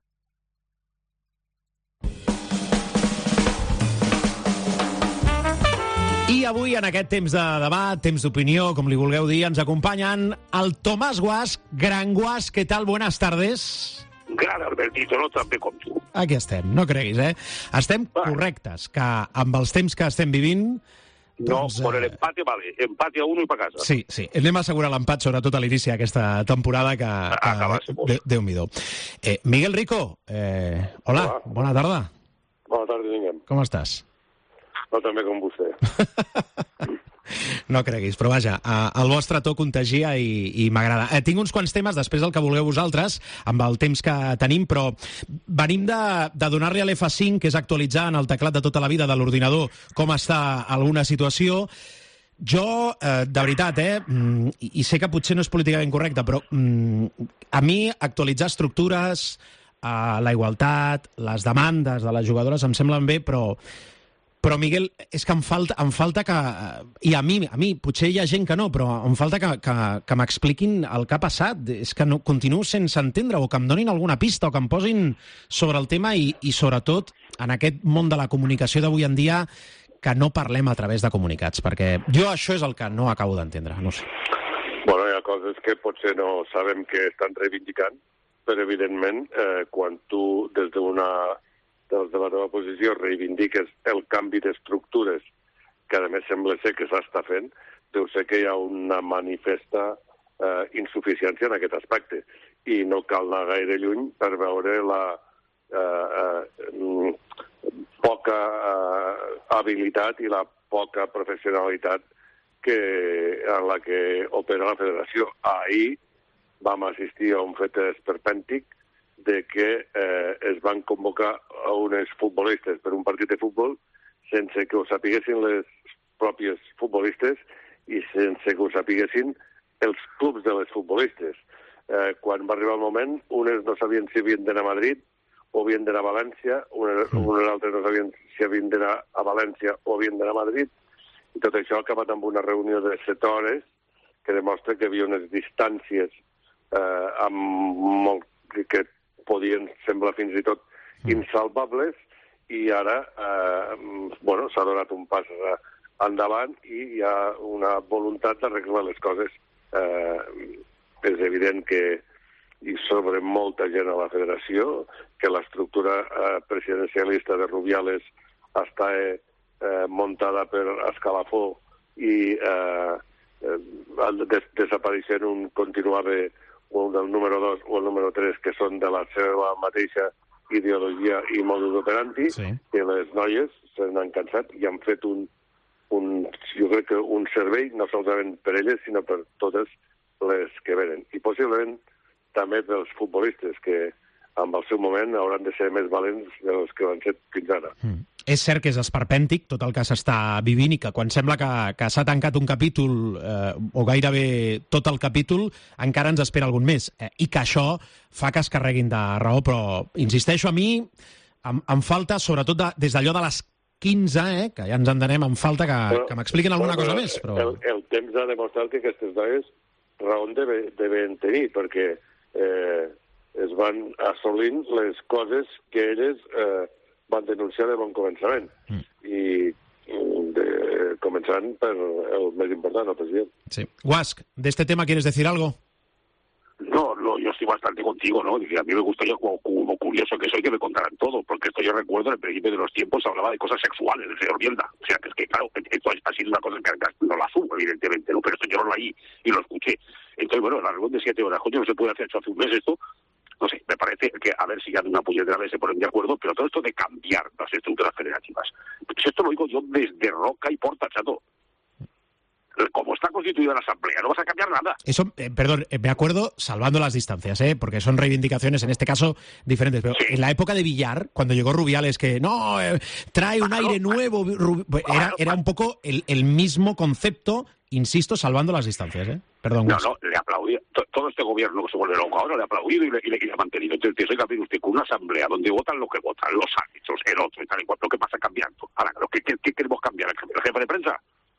I avui, en aquest temps de debat, temps d'opinió, com li vulgueu dir, ens acompanyen el Tomàs Guasch. Gran Guasch, què tal? Buenas tardes. Gran, Albertito, no tan bé com tu. Aquí estem, no creguis, eh? Estem correctes, que amb els temps que estem vivint... No, doncs, por el eh, empate vale. Empate a uno i pa casa. Sí, sí. Anem a assegurar l'empat, sobretot a l'inici d'aquesta temporada, que, que de, Déu-n'hi-do. Eh, Miguel Rico, eh, hola, hola, bona tarda. Bona tarda, Tinguem. Com estàs? No tan bé com vostè. No creguis, però vaja, el vostre to contagia i, i m'agrada. Eh, tinc uns quants temes, després del que vulgueu vosaltres, amb el temps que tenim, però venim de, de donar-li a l'F cinc, que és actualitzar en el teclat de tota la vida de l'ordinador com està alguna situació. Jo, eh, de veritat, eh, i, i sé que potser no és políticament correcte, però mm, a mi actualitzar estructures, eh, la igualtat, les demandes de les jugadores em semblen bé, però... Però, Miguel, és que em falta, em falta que... I a mi, a mi, potser hi ha gent que no, però em falta que, que, que m'expliquin el que ha passat. És que no, continuo sense entendre, o que em donin alguna pista, o que em posin sobre el tema, i, i sobretot, en aquest món de la comunicació d'avui en dia, que no parlem a través de comunicats, perquè jo això és el que no acabo d'entendre, no sé. Bueno, hi ha coses que potser no sabem que estan reivindicant, però, evidentment, eh, quan tu, des d'una... des de la teva posició reivindiques el canvi d'estructures, que a més sembla ser que s'està fent, deu ser que hi ha una manifesta eh, insuficiència en aquest aspecte. I no cal anar gaire lluny per veure la eh, eh, poca eh, habilitat i la poca professionalitat que, en la que opera la federació. Ahir vam assistir a un fet esperpèntic de que eh, es van convocar a unes futbolistes per un partit de futbol sense que ho sapiguessin les pròpies futbolistes i sense que ho sapiguessin els clubs de les futbolistes. Eh, quan va arribar el moment, unes no sabien si havien d'anar a Madrid o havien d'anar a València, unes, unes altres no sabien si havien d'anar a València o havien d'anar a Madrid, i tot això ha acabat amb una reunió de set hores que demostra que hi havia unes distàncies eh, amb molt, que podien semblar fins i tot insalvables, i ara eh, bueno, s'ha donat un pas endavant i hi ha una voluntat d'arreglar les coses. Eh, és evident que hi sobre molta gent a la federació, que l'estructura eh, presidencialista de Rubiales està eh, muntada per escalafó i eh, eh, des desapareixent un continuava o del número dos o el número tres, que són de la seva mateixa ideologia i modus operandi, sí. Que les noies se n'han cansat i han fet un, un, jo crec que un servei, no solament per elles, sinó per totes les que venen. I possiblement també pels futbolistes, que amb el seu moment hauran de ser més valents dels que van ser fins ara. Mm. És cert que és esperpèntic tot el que s'està vivint i que quan sembla que, que s'ha tancat un capítol eh, o gairebé tot el capítol, encara ens espera algun més. Eh, I que això fa que es carreguin de raó, però insisteixo, a mi em, em falta, sobretot de, des d'allò de les quinze, eh, que ja ens entenem, em falta que, però, que m'expliquin alguna però, cosa més. Però... El, el temps ha demostrat que aquestes dones raó deven tenir, perquè eh, es van assolint les coses que elles... Eh, van denunciar de bon començament. Mm. I de, començant per el més important, el president. Sí. Guasch, ¿de este tema quieres decir algo? No, no, yo estoy bastante contigo, ¿no? A mí me gustaría, como, como curioso que soy, que me contaran todo, porque esto yo recuerdo en el principio de los tiempos hablaba de cosas sexuales del señor Bielda. O sea, que es que, claro, esto ha sido una cosa que no la asumo, evidentemente, ¿no? Pero esto yo lo leí y lo escuché. Entonces, bueno, la reunión de siete horas, coño, no se puede hacer hecho hace un mes esto. No sé, me parece que a ver si ya de una puñetera vez se ponen de acuerdo, pero todo esto de cambiar las estructuras federativas, pues esto lo digo yo desde Roca y Porta, chato. como está constituida la Asamblea, no vas a cambiar nada. Eso, eh, perdón, eh, me acuerdo, salvando las distancias, ¿eh? Porque son reivindicaciones, en este caso, diferentes. Pero sí. En la época de Villar, cuando llegó Rubiales, que no, eh, trae un claro, aire nuevo, Rub... era, claro, era un poco el, el mismo concepto, insisto, salvando las distancias, ¿eh? Perdón. No, no, le aplaudí. Todo este gobierno que se vuelve loco ahora le ha aplaudido y le, y le, y le ha mantenido. Entonces, oiga, mire usted, con una asamblea donde votan lo que votan, los árbitros, el otro y tal y cual, lo que pasa cambiando. Ahora, ¿qué, qué, qué queremos cambiar? ¿El jefe, el jefe de prensa?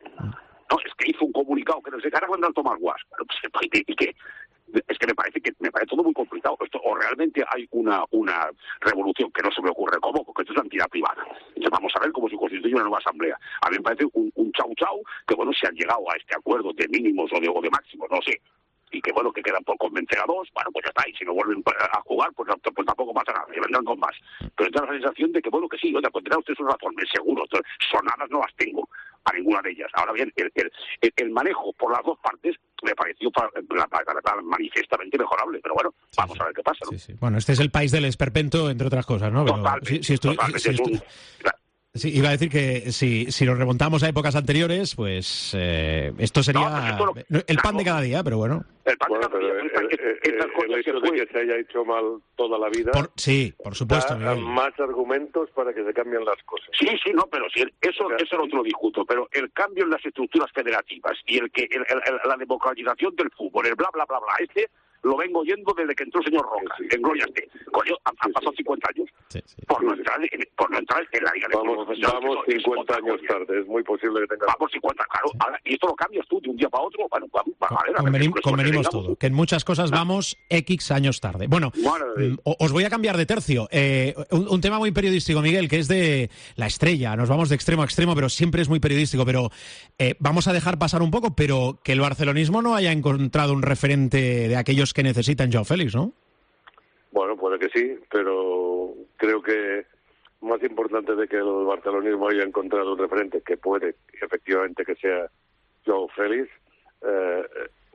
No, es que hizo un comunicado que no sé qué hará cuando al Tomás Guas. Bueno, pues, y que, es que me parece que me parece todo muy complicado. Esto, o realmente hay una una revolución que no se me ocurre cómo, porque esto es la entidad privada. Entonces vamos a ver cómo se constituye una nueva asamblea. A mí me parece un, un chau chau que, bueno, se han llegado a este acuerdo de mínimos o de, o de máximos, no sé. Y que, bueno, que quedan por convencer a dos, bueno, pues ya está, y si no vuelven a jugar, pues, pues tampoco pasa nada, y vendrán con más. Pero da la sensación de que, bueno, que sí, oiga, pues tendrá usted sus razones, seguro, sonadas no las tengo, a ninguna de ellas. Ahora bien, el, el, el, el manejo por las dos partes me pareció para, para, para, para manifiestamente mejorable, pero bueno, vamos a ver qué pasa, ¿no? Sí, sí. Bueno, este es el país del esperpento, entre otras cosas, ¿no? Pero totalmente, si, si estoy, totalmente, si es estoy... un... Claro. Sí, iba a decir que si, si nos remontamos a épocas anteriores, pues eh, esto sería no, esto lo, el pan claro, de cada día, pero bueno. El pan bueno, de cada día. El, el, el, el hecho de que se haya hecho mal toda la vida... Por, sí, por supuesto. Da más argumentos para que se cambien las cosas. Sí, sí, no, pero sí, eso, eso no te lo discuto, pero el cambio en las estructuras federativas y el que el, el, el, la democratización del fútbol, el bla, bla, bla, bla, este... lo vengo oyendo desde que entró el señor Roca, sí, sí. en Gloria esté. Coño, han, han pasado cincuenta años sí, sí. Por, no entrar en, por no entrar en la Liga de Vamos, Fútbol. vamos cincuenta años tarde, es muy posible que tenga... Vamos cincuenta, claro. Sí. Ahora, y esto lo cambias tú de un día para otro. Bueno, vamos, Con, a ver, convenim, a ver, convenimos todo, que en muchas cosas ¿Ah? vamos X años tarde. Bueno, bueno os voy a cambiar de tercio. Eh, un, un tema muy periodístico, Miguel, que es de la estrella. Nos vamos de extremo a extremo, pero siempre es muy periodístico. Pero eh, vamos a dejar pasar un poco, pero que el barcelonismo no haya encontrado un referente de aquellos que necesitan Joao Félix, ¿no? Bueno, puede que sí, pero creo que más importante de que el barcelonismo haya encontrado un referente, que puede efectivamente que sea Joao Félix, eh,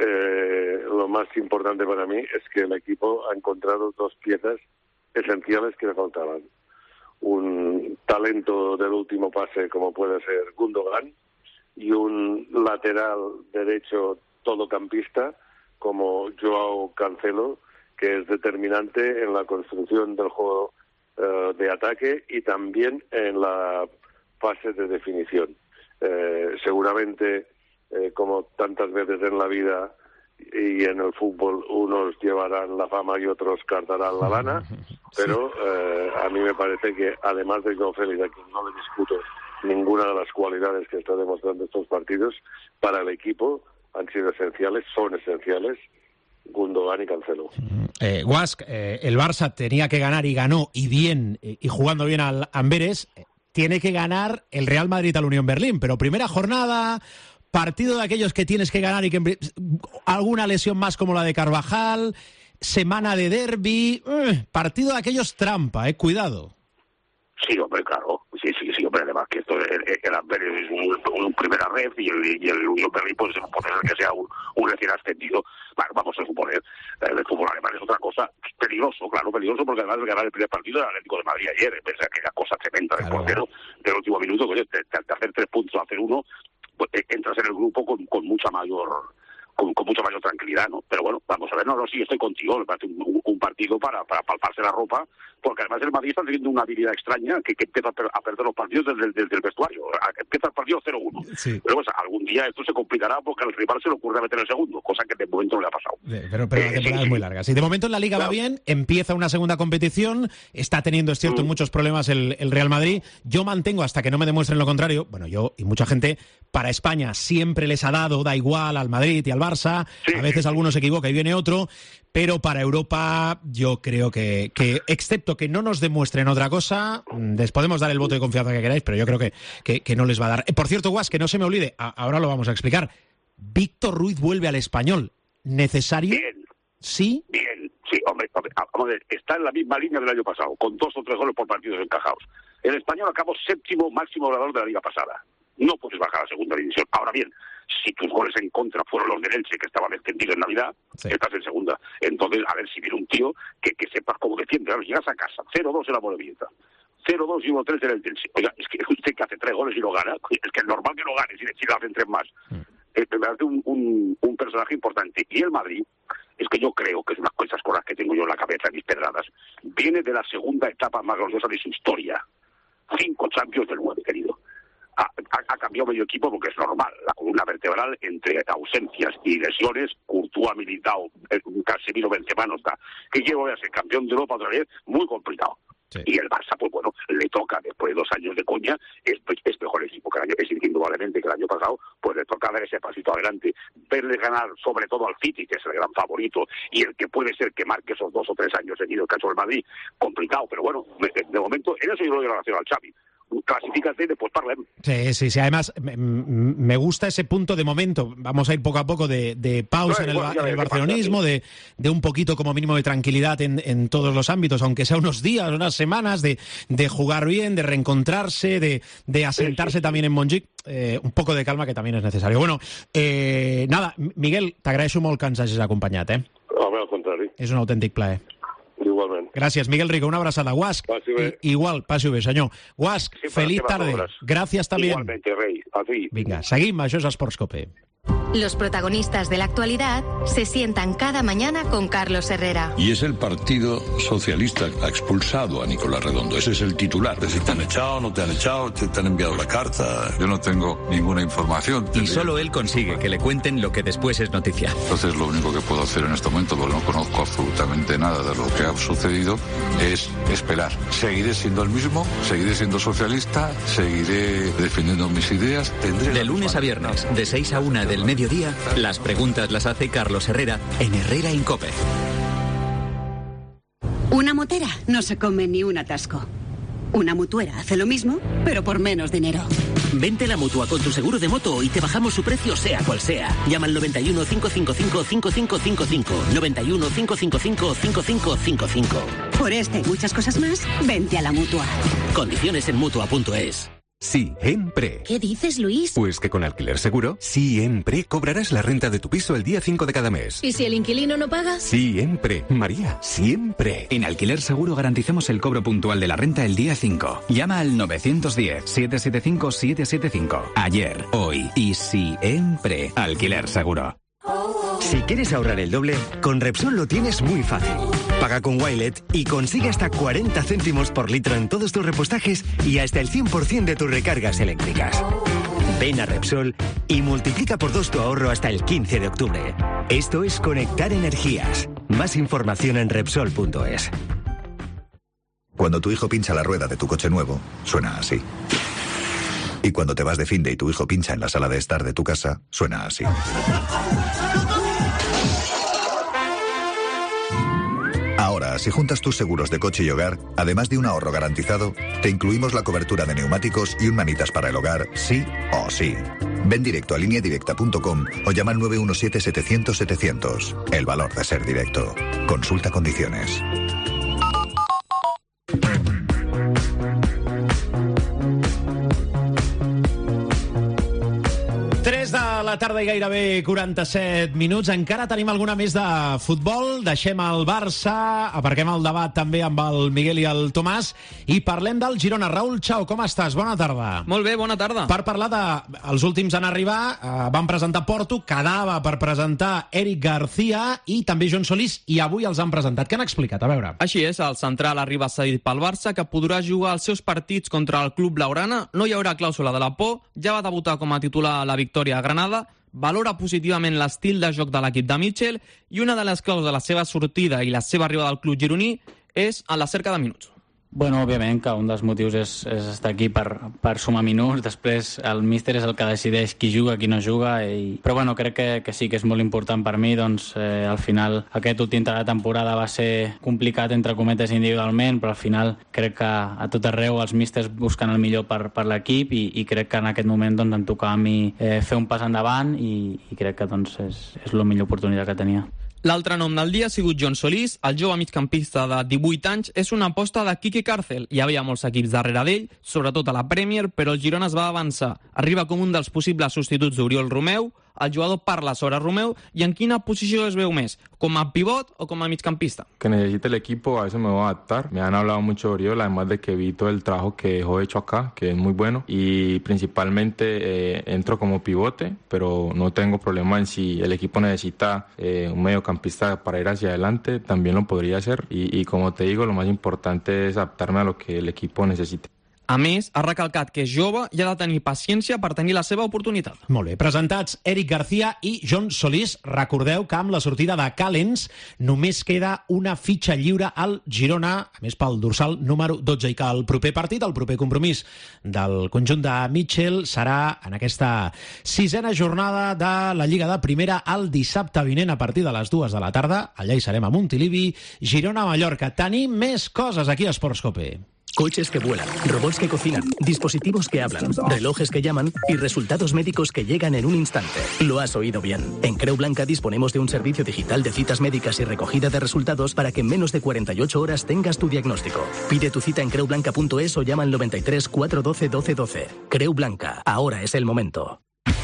eh, lo más importante para mí es que el equipo ha encontrado dos piezas esenciales que le faltaban. Un talento del último pase como puede ser Gundogan y un lateral derecho todocampista como Joao Cancelo, que es determinante en la construcción del juego uh, de ataque y también en la fase de definición. Eh, seguramente, eh, como tantas veces en la vida y en el fútbol, unos llevarán la fama y otros cargarán la lana, pero eh, a mí me parece que, además de Joao Félix, a quien no le discuto ninguna de las cualidades que está demostrando estos partidos, para el equipo han sido esenciales, son esenciales, Gundogan y Cancelo. Eh, Guask, eh, el Barça tenía que ganar y ganó, y bien, eh, y jugando bien al Amberes. Eh, tiene que ganar el Real Madrid al Unión Berlín, pero primera jornada, partido de aquellos que tienes que ganar y que alguna lesión más como la de Carvajal, semana de derbi, eh, partido de aquellos trampa, eh, cuidado. Sí, hombre, claro. Sí, sí, sí, hombre, además que esto, el, el Amberes es un, un primera red y el, y el Unión Berlín puede ser que sea un, un recién ascendido. Bueno, vamos a suponer, el fútbol alemán es otra cosa peligroso, claro, peligroso, porque además de ganar el primer partido del Atlético de Madrid ayer, en vez de aquella cosa tremenda del claro. portero del último minuto, que de, de hacer tres puntos a hacer uno, pues entras en el grupo con, con mucha mayor... Con, con mucha mayor tranquilidad, ¿no? Pero bueno, vamos a ver, no, no, sí, estoy contigo, me parece un, un partido para, para palparse la ropa, porque además el Madrid está teniendo una habilidad extraña que, que empieza a, per, a perder los partidos desde, desde el vestuario, empieza el partido cero uno, sí. Pero pues, algún día esto se complicará porque al rival se le ocurre meter el segundo, cosa que de momento no le ha pasado. Pero, pero eh, la temporada sí, es muy larga. Si de momento en la Liga claro. va bien, empieza una segunda competición, está teniendo, es cierto, mm. muchos problemas el, el Real Madrid. Yo mantengo, hasta que no me demuestren lo contrario, bueno, yo y mucha gente, para España siempre les ha dado, da igual al Madrid y al Barça, sí. a veces alguno se equivoca y viene otro, pero para Europa yo creo que, que excepto que no nos demuestren otra cosa, les podemos dar el voto de confianza que queráis, pero yo creo que, que, que no les va a dar. Por cierto, Guas, que no se me olvide, a, ahora lo vamos a explicar, Víctor Ruiz vuelve al Español. ¿Necesario? Bien. ¿Sí? Bien, sí, hombre, hombre, hombre, está en la misma línea del año pasado, con dos o tres goles por partidos encajados. El Español acabó séptimo máximo goleador de la liga pasada. No puedes bajar a la segunda división. Ahora bien, si tus goles en contra fueron los del Elche, que estaba descendido en Navidad, sí. estás en segunda. Entonces, a ver si viene un tío que, que sepas cómo defiende. Claro, llegas a casa, cero dos en la Morevieta, cero dos y uno tres en el Elche. Oiga, es que usted que hace tres goles y lo gana, es que es normal que lo gane si, si lo hacen tres más. Mm. me parece un, un, un personaje importante. Y el Madrid, es que yo creo que es unas cosas con las que tengo yo en la cabeza, mis pedradas, viene de la segunda etapa más gloriosa de su historia. Cinco Champions del nueve, querido. Ha, ha, ha cambiado medio equipo porque es normal. La columna vertebral, entre ausencias y lesiones, Courtois, Militao, Casemiro, Benzema, no está. Que llevo a ser campeón de Europa otra vez, muy complicado. Sí. Y el Barça, pues bueno, le toca, después de dos años de coña, es, es mejor equipo que el año, es indudablemente que el año pasado, pues le toca dar ese pasito adelante, verle ganar sobre todo al City, que es el gran favorito, y el que puede ser que marque esos dos o tres años seguidos, el caso del Madrid, complicado, pero bueno, de, de momento, en eso yo lo doy la relación al Xavi. Clasifícate y después parlem. Sí, sí, sí. Además, me, me gusta ese punto de momento. Vamos a ir poco a poco de, de pausa no, en, el, bueno, en el barcelonismo, de, de un poquito como mínimo de tranquilidad en, en todos los ámbitos, aunque sea unos días, unas semanas, de, de jugar bien, de reencontrarse, de, de asentarse sí, sí. también en Montjuïc. Eh, un poco de calma que también es necesario. Bueno, eh, nada, Miguel, t'agraeixo molt que ens hagis acompanyat, eh? Home, al contrari. És un autèntic plaer. Igualment. Gràcies, Miguel Rico. Una abraçada. Guasc, I, igual, passi-ho bé, senyor. Guasc, sí, feliz tarde. Gracias también. Igualmente, Rey. A ti. Vinga, seguim. Això és Esports Cope. Los protagonistas de la actualidad se sientan cada mañana con Carlos Herrera. Y es el Partido Socialista ha expulsado a Nicolás Redondo. Ese es el titular. Si te han echado, no te han echado, te, te han enviado la carta. Yo no tengo ninguna información. Y solo él consigue que le cuenten lo que después es noticia. Entonces lo único que puedo hacer en este momento, porque no conozco absolutamente nada de lo que ha sucedido, es esperar. Seguiré siendo el mismo, seguiré siendo socialista, seguiré defendiendo mis ideas. Tendré de lunes a viernes, de seis a una del mediodía, las preguntas las hace Carlos Herrera en Herrera en COPE. Una motera no se come ni un atasco. Una mutuera hace lo mismo, pero por menos dinero. Vente a la Mutua con tu seguro de moto y te bajamos su precio sea cual sea. Llama al noventa y uno, cinco cinco cinco, cinco cinco cinco cinco. noventa y uno, cinco cinco cinco, cinco cinco cinco cinco. Por este y muchas cosas más, vente a la Mutua. Condiciones en Mutua punto es. Siempre. ¿Qué dices, Luis? Pues que con Alquiler Seguro, siempre cobrarás la renta de tu piso el día cinco de cada mes. ¿Y si el inquilino no paga? Siempre, María, siempre. En Alquiler Seguro garantizamos el cobro puntual de la renta el día cinco. Llama al nueve uno cero, siete siete cinco, siete siete cinco. Ayer, hoy y siempre. Alquiler Seguro. Si quieres ahorrar el doble, con Repsol lo tienes muy fácil. Paga con Wilet y consigue hasta cuarenta céntimos por litro en todos tus repostajes y hasta el cien por ciento de tus recargas eléctricas. Ven a Repsol y multiplica por dos tu ahorro hasta el quince de octubre. Esto es conectar energías. Más información en Repsol punto es. Cuando tu hijo pincha la rueda de tu coche nuevo, suena así. Y cuando te vas de finde y tu hijo pincha en la sala de estar de tu casa, suena así. Ahora, si juntas tus seguros de coche y hogar, además de un ahorro garantizado, te incluimos la cobertura de neumáticos y un manitas para el hogar, sí o sí. Ven directo a línea directa punto com o llama al nueve uno siete, setecientos, setecientos. El valor de ser directo. Consulta condiciones. tres de la tarda i gairebé quaranta-set minuts. Encara tenim alguna més de futbol. Deixem el Barça, aparquem el debat també amb el Miguel i el Tomàs i parlem del Girona. Raül, Chao, com estàs? Bona tarda. Molt bé, bona tarda. Per parlar de... Els últims en arribar, eh, van presentar Porto, quedava per presentar Eric García i també John Solís, i avui els han presentat. Què han explicat? A veure. Així és, el central arriba cedit pel Barça, que podrà jugar els seus partits contra el club blaugrana. No hi haurà clàusula de la por, ja va debutar com a titular a la victòria a Granada, valora positivament l'estil de joc de l'equip de Mitchell i una de les claus de la seva sortida i la seva arribada al club gironí és a la cerca de minuts. Bueno, òbviament que un dels motius és, és estar aquí per, per sumar minuts. Després el míster és el que decideix qui juga, qui no juga. I... Però bueno, crec que, que sí que és molt important per mi. Doncs eh, al final aquest últim de la temporada va ser complicat entre cometes individualment, però al final crec que a tot arreu els místers busquen el millor per, per l'equip i, i crec que en aquest moment doncs, em tocava a mi eh, fer un pas endavant i, i crec que doncs, és, és la millor oportunitat que tenia. L'altre nom del dia ha sigut John Solís. El jove migcampista de divuit anys és una aposta de Quique Cárcel. Hi havia molts equips darrere d'ell, sobretot a la Premier, però el Girona es va avançar. Arriba com un dels possibles substituts d'Oriol Romeu. el jugador parla sobre Romeu i en quina posició es veu més, com a pivot o com a migcampista. Que necesite el equipo, a eso me voy a adaptar. Me han hablado mucho de Oriol, además de que vi todo el trabajo que dejó hecho acá, que es muy bueno, y principalmente eh, entro como pivote, pero no tengo problema en si el equipo necesita eh, un mediocampista para ir hacia adelante, también lo podría hacer, y, y como te digo, lo más importante es adaptarme a lo que el equipo necesite. A més, ha recalcat que és jove i ha de tenir paciència per tenir la seva oportunitat. Molt bé, presentats Eric García i John Solís. Recordeu que amb la sortida de Callens només queda una fitxa lliure al Girona, a més pel dorsal número dotze, i que el proper partit, el proper compromís del conjunt de Mitchell serà en aquesta sisena jornada de la Lliga de Primera el dissabte vinent a partir de les dues de la tarda. Allà hi serem a Montilivi, Girona-Mallorca. Tenim més coses aquí a Sports Cope. Coches que vuelan, robots que cocinan, dispositivos que hablan, relojes que llaman y resultados médicos que llegan en un instante. Lo has oído bien. En Creu Blanca disponemos de un servicio digital de citas médicas y recogida de resultados para que en menos de cuarenta y ocho horas tengas tu diagnóstico. Pide tu cita en creu blanca punto es o llama al noventa y tres, cuatrocientos doce, doce doce. Creu Blanca. Ahora es el momento.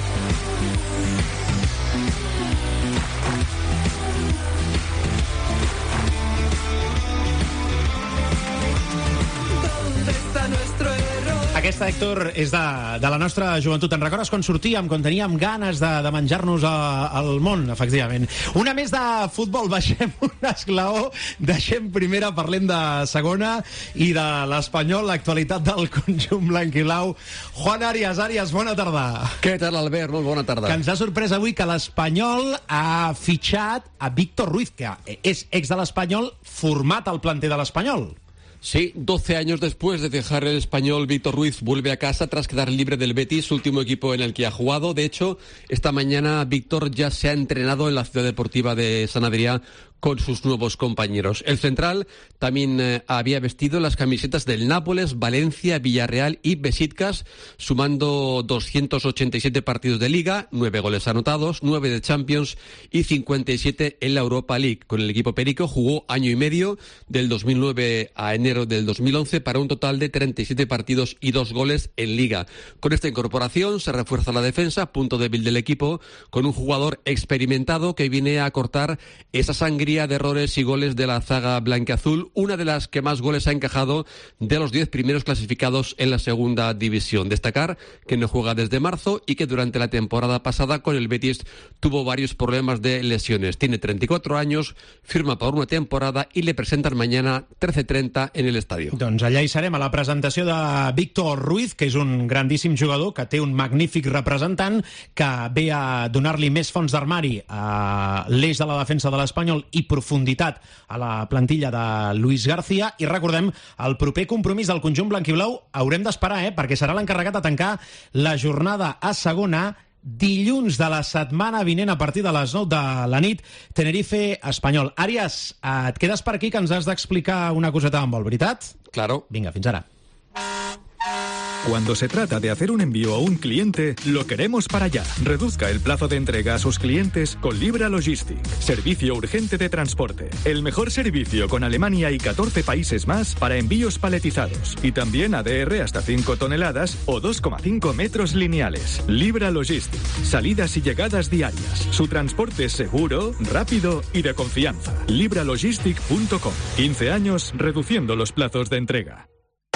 Aquesta, Héctor, és de, de la nostra joventut. Te'n recordes quan sortíem, quan teníem ganes de, de menjar-nos a, al món, efectivament. Una més de futbol, baixem un esglaó, deixem primera, parlem de segona i de l'Espanyol, l'actualitat del conjunt blanc i blau. Juan Arias, Arias, bona tarda. Què tal, Albert? Molt bona tarda. Que ens ha sorprès avui que l'Espanyol ha fitxat a Víctor Ruiz, que és ex de l'Espanyol, format al planter de l'Espanyol. Sí, doce años después de dejar el Español, Víctor Ruiz vuelve a casa tras quedar libre del Betis, último equipo en el que ha jugado. De hecho, esta mañana Víctor ya se ha entrenado en la Ciudad Deportiva de San Adrià con sus nuevos compañeros. El central también eh, había vestido las camisetas del Nápoles, Valencia, Villarreal y Besiktas, sumando doscientos ochenta y siete partidos de Liga, nueve goles anotados, nueve de Champions y cincuenta y siete en la Europa League. Con el equipo perico jugó año y medio, del dos mil nueve a enero del dos mil once, para un total de treinta y siete partidos y dos goles en Liga. Con esta incorporación se refuerza la defensa, punto débil del equipo, con un jugador experimentado que viene a cortar esa sangría de errores y goles de la zaga blanquiazul, una de las que más goles ha encajado de los diez primeros clasificados en la segunda división. Destacar que no juega desde marzo y que durante la temporada pasada con el Betis tuvo varios problemas de lesiones. Tiene treinta y cuatro años, firma por una temporada y le presentan mañana trece treinta en el estadio. Doncs allà hi serem a la presentació de Víctor Ruiz, que és un grandíssim jugador, que té un magnífic representant, que ve a donar-li més fons d'armari a l'eix de la defensa de l'Espanyol i profunditat a la plantilla de Luis García. I recordem, el proper compromís del conjunt blanquiblau haurem d'esperar, eh, perquè serà l'encarregat de tancar la jornada a segona dilluns de la setmana vinent a partir de les nou de la nit, Tenerife Espanyol. Arias, et quedes per aquí, que ens has d'explicar una coseta amb vol, veritat? Claro. Vinga, fins ara. Cuando se trata de hacer un envío a un cliente, lo queremos para allá. Reduzca el plazo de entrega a sus clientes con Libra Logistic. Servicio urgente de transporte. El mejor servicio con Alemania y catorce países más para envíos paletizados. Y también A D R hasta cinco toneladas o dos coma cinco metros lineales. Libra Logistic. Salidas y llegadas diarias. Su transporte es seguro, rápido y de confianza. libra logistic punto com. quince años reduciendo los plazos de entrega.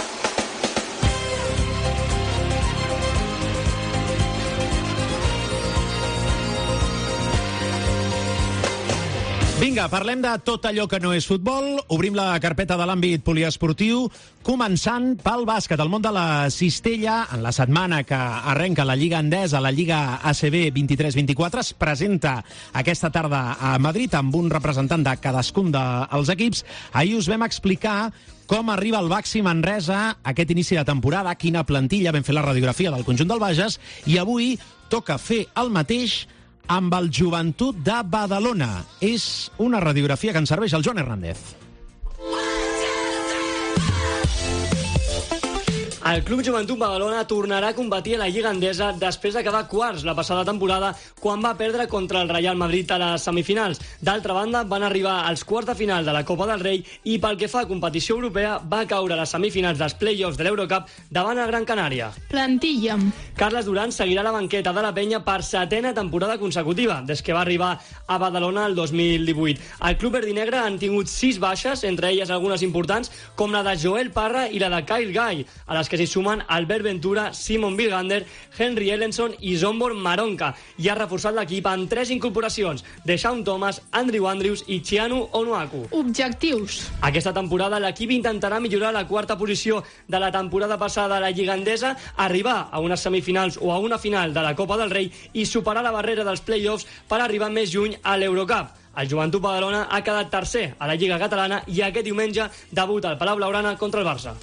Vinga, parlem de tot allò que no és futbol. Obrim la carpeta de l'àmbit poliesportiu, començant pel bàsquet. El món de la cistella, en la setmana que arrenca la Lliga Endesa, la Lliga A C B vint-i-tres vint-i-quatre, es presenta aquesta tarda a Madrid amb un representant de cadascun dels equips. Ahir us vam explicar com arriba el Baxi Manresa aquest inici de temporada, quina plantilla, vam fer la radiografia del conjunt del Bages, i avui toca fer el mateix amb el Joventut de Badalona. És una radiografia que ens serveix el Joan Hernández. El Club Joventut Badalona tornarà a competir a la Lliga Endesa després de quedar quarts la passada temporada quan va perdre contra el Real Madrid a les semifinals. D'altra banda, van arribar als quarts de final de la Copa del Rei i pel que fa a competició europea va caure a les semifinals dels play-offs de l'Eurocup davant el Gran Canària. Plantilla. Carles Duran seguirà la banqueta de la penya per setena temporada consecutiva, des que va arribar a Badalona el dos mil divuit. El club verdinegre han tingut sis baixes, entre elles algunes importants, com la de Joel Parra i la de Kyle Guy, a les que s'hi sumen Albert Ventura, Simon Vilgander, Henry Ellenson i Zombor Maronca, i ha reforçat l'equip amb tres incorporacions, Deshaun Thomas, Andrew Andrews i Chianu Onuaku. Objectius. Aquesta temporada l'equip intentarà millorar la quarta posició de la temporada passada a la Lliga Endesa, arribar a unes semifinals o a una final de la Copa del Rei i superar la barrera dels play-offs per arribar més lluny a l'Eurocup. El Joventut Badalona ha quedat tercer a la Lliga Catalana i aquest diumenge debuta al Palau Blaugrana contra el Barça.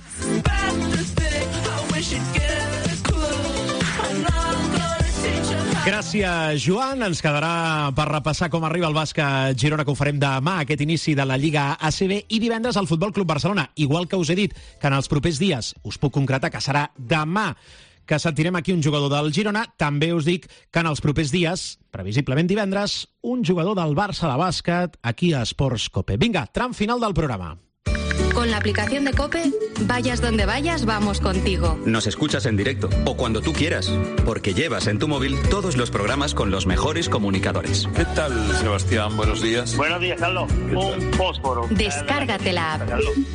Gràcies, Joan. Ens quedarà per repassar com arriba el bàsquet Girona, que ho farem demà, aquest inici de la Lliga A C B, i divendres al Futbol Club Barcelona. Igual que us he dit que en els propers dies us puc concretar que serà demà que sentirem aquí un jugador del Girona, també us dic que en els propers dies, previsiblement divendres, un jugador del Barça de bàsquet aquí a Esports Cope. Vinga, tram final del programa. Con la aplicación de COPE, vayas donde vayas, vamos contigo. Nos escuchas en directo o cuando tú quieras, porque llevas en tu móvil todos los programas con los mejores comunicadores. ¿Qué tal, Sebastián? Buenos días. Buenos días, Carlos. Un fósforo. Descárgate la app.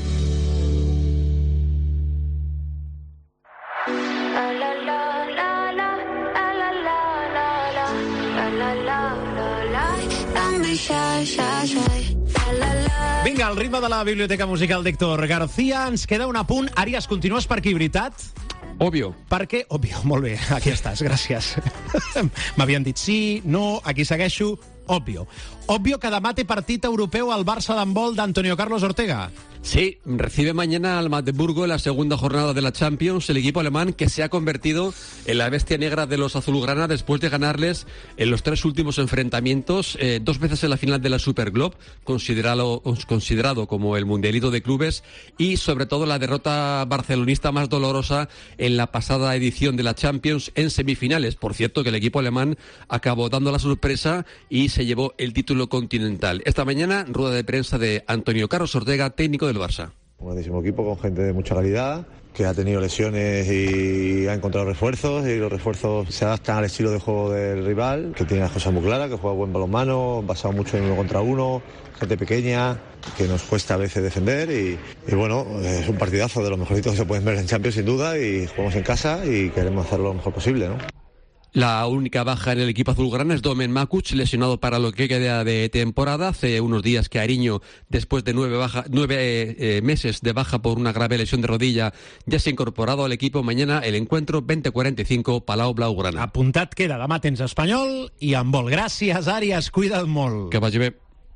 Vinga, al ritme de la Biblioteca Musical d'Héctor García ens queda un apunt. Àries, continues per aquí, veritat? Òbvio. Per què? Òbvio, molt bé, aquí estàs, gràcies. M'havien dit sí, no, aquí segueixo. Òbvio. Obvio que demà té partit europeu al Barça d'handbol d'Antonio Carlos Ortega. Sí, recibe mañana al Magdeburgo en la segunda jornada de la Champions, el equipo alemán que se ha convertido en la bestia negra de los azulgrana después de ganarles en los tres últimos enfrentamientos, eh, dos veces en la final de la Super Globe, considerado, considerado como el mundialito de clubes, y sobre todo la derrota barcelonista más dolorosa en la pasada edición de la Champions en semifinales. Por cierto, que el equipo alemán acabó dando la sorpresa y se llevó el título continental. Esta mañana, rueda de prensa de Antonio Carlos Ortega, técnico del Barça. Un grandísimo equipo con gente de mucha calidad, que ha tenido lesiones y ha encontrado refuerzos, y los refuerzos se adaptan al estilo de juego del rival, que tiene las cosas muy claras, que juega buen balonmano, basado mucho en uno contra uno, gente pequeña, que nos cuesta a veces defender, y, y bueno, es un partidazo de los mejorcitos que se pueden ver en Champions sin duda, y jugamos en casa y queremos hacerlo lo mejor posible, ¿no? La única baja en el equipo azulgrana es Domen Makuc, lesionado para lo que queda de temporada. Hace unos días que Ariño, después de nueve, baja, nueve eh, meses de baja por una grave lesión de rodilla, ya se ha incorporado al equipo. Mañana el encuentro veinte cuarenta y cinco, Palau Blaugrana. Apuntat queda, demà tens Espanyol i handbol. Gràcies, Àries, cuida't molt. Que vagi bé.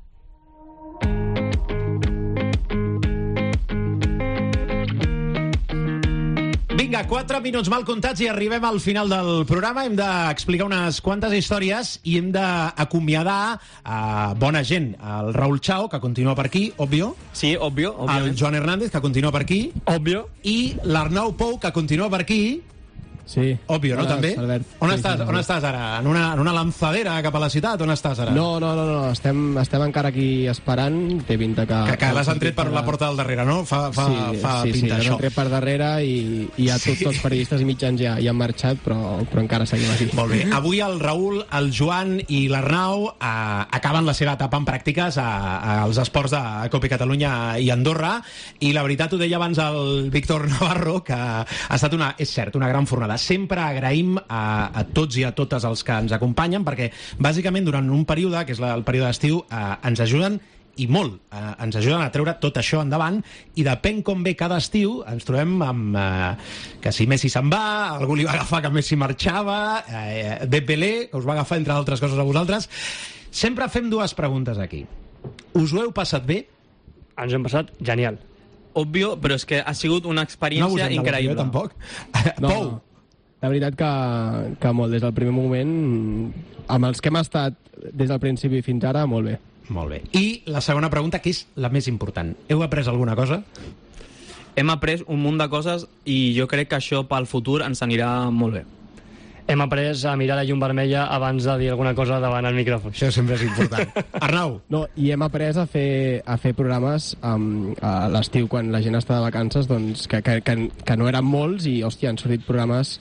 Vinga, quatre minuts mal comptats i arribem al final del programa. Hem d'explicar unes quantes històries i hem d'acomiadar a bona gent. El Raúl Chao, que continua per aquí, òbvio. Sí, òbvio. El Joan Hernández, que continua per aquí. Òbvio. I l'Arnau Pou, que continua per aquí. Sí. Òbvio, no, Hola, també? Albert. On, Sí, estàs, sí, sí. on estàs ara? En una, en una lanzadera cap a la ciutat? On estàs ara? No, no, no, no. Estem, estem encara aquí esperant. Té pinta que... Que, que l'has entret per la porta del darrere, no? Fa, fa, sí, fa sí, pinta sí, això. l'hem tret per darrere i, i ja Sí. tots els periodistes i mitjans ja, ja han marxat, però, però encara seguim aquí. Molt bé. Avui el Raül, el Joan i l'Arnau eh, acaben la seva etapa en pràctiques a, a, als esports de Copa Catalunya i Andorra, i la veritat, ho deia abans el Víctor Navarro, que ha estat una, és cert, una gran fornada. Sempre agraïm a, a tots i a totes els que ens acompanyen, perquè bàsicament durant un període, que és la, el període d'estiu, eh, ens ajuden i molt, eh, ens ajuden a treure tot això endavant, i depèn com ve cada estiu ens trobem amb eh, que si Messi se'n va, algú li va agafar que Messi marxava, eh, Dembélé, que us va agafar entre altres coses a vosaltres. Sempre fem dues preguntes aquí. Us ho heu passat bé? Ens ho hem passat genial. Òbvio, però és que ha sigut una No experiència abusem de increïble. l'opció, tampoc. No, no. La veritat que, que molt, des del primer moment, amb els que hem estat des del principi fins ara, molt bé. Molt bé. I la segona pregunta, que és la més important. Heu après alguna cosa? hem après un munt de coses i jo crec que això pel futur ens anirà molt bé. Hem après a mirar la llum vermella abans de dir alguna cosa davant el micròfon. Això sempre és important. Arnau. No, i hem après a fer, a fer programes um, a l'estiu, quan la gent està de vacances, doncs, que, que, que, que no eren molts i, hòstia, han sortit programes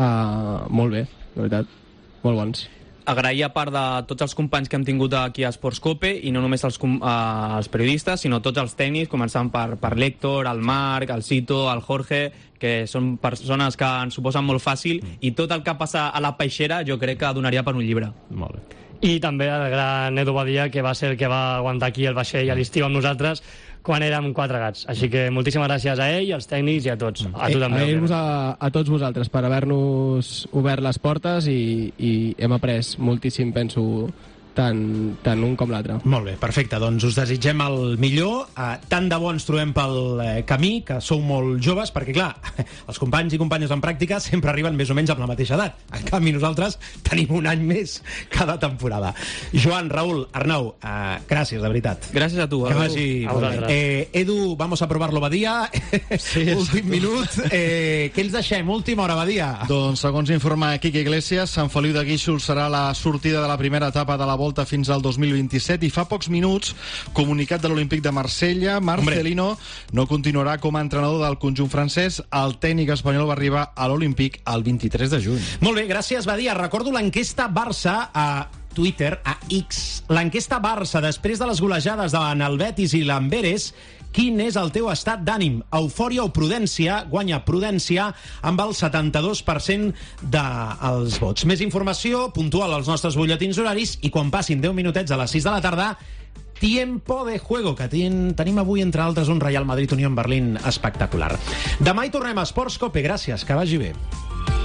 uh, molt bé, de veritat, molt bons. Agrair a part de tots els companys que hem tingut aquí a Sports Cope, i no només els, uh, els periodistes, sinó tots els tècnics, començant per, per l'Héctor, el Marc, el Cito, el Jorge, que són persones que ens ho posen molt fàcil, mm. i tot el que passa a la peixera jo crec que donaria per un llibre. Molt bé. I també el gran Edu Badia, que va ser el que va aguantar aquí el vaixell a l'estiu amb nosaltres quan érem quatre gats. Així que moltíssimes gràcies a ell, als tècnics i a tots. A tu també. A, a, a tots vosaltres per haver-nos obert les portes i, i hem après moltíssim, penso, tant, tant un com l'altre. Molt bé, perfecte. Doncs us desitgem el millor. Uh, tant de bo ens trobem pel eh, camí, que sou molt joves, perquè, clar, els companys i companyes en pràctica sempre arriben més o menys amb la mateixa edat. En canvi, nosaltres tenim un any més cada temporada. Joan, Raül, Arnau, uh, gràcies, de veritat. Gràcies a tu. Que vagi molt bé. Eh, Edu, vamos a provar-lo, Badia. Sí, últim minut. Eh, què ens deixem? Última hora, Badia. Doncs, segons informa Quique Iglesias, Sant Feliu de Guíxols serà la sortida de la primera etapa de la volta fins al dos mil vint-i-set, i fa pocs minuts, comunicat de l'Olímpic de Marsella, Marcelino Hombre. no continuarà com a entrenador del conjunt francès. El tècnic espanyol va arribar a l'Olímpic el vint-i-tres de juny. Molt bé, gràcies, Badia. Recordo l'enquesta Barça a Twitter, a X. L'enquesta Barça, després de les golejades davant el Betis i l'Amberes, quin és el teu estat d'ànim? Eufòria o prudència? Guanya prudència amb el setanta-dos per cent dels vots. Més informació puntual als nostres butlletins horaris, i quan passin deu minutets a les sis de la tarda, Tiempo de Juego, que ten, tenim avui, entre altres, un Real Madrid-Unión Berlín espectacular. Demà hi tornem a Sports Cope. Gràcies, que vagi bé.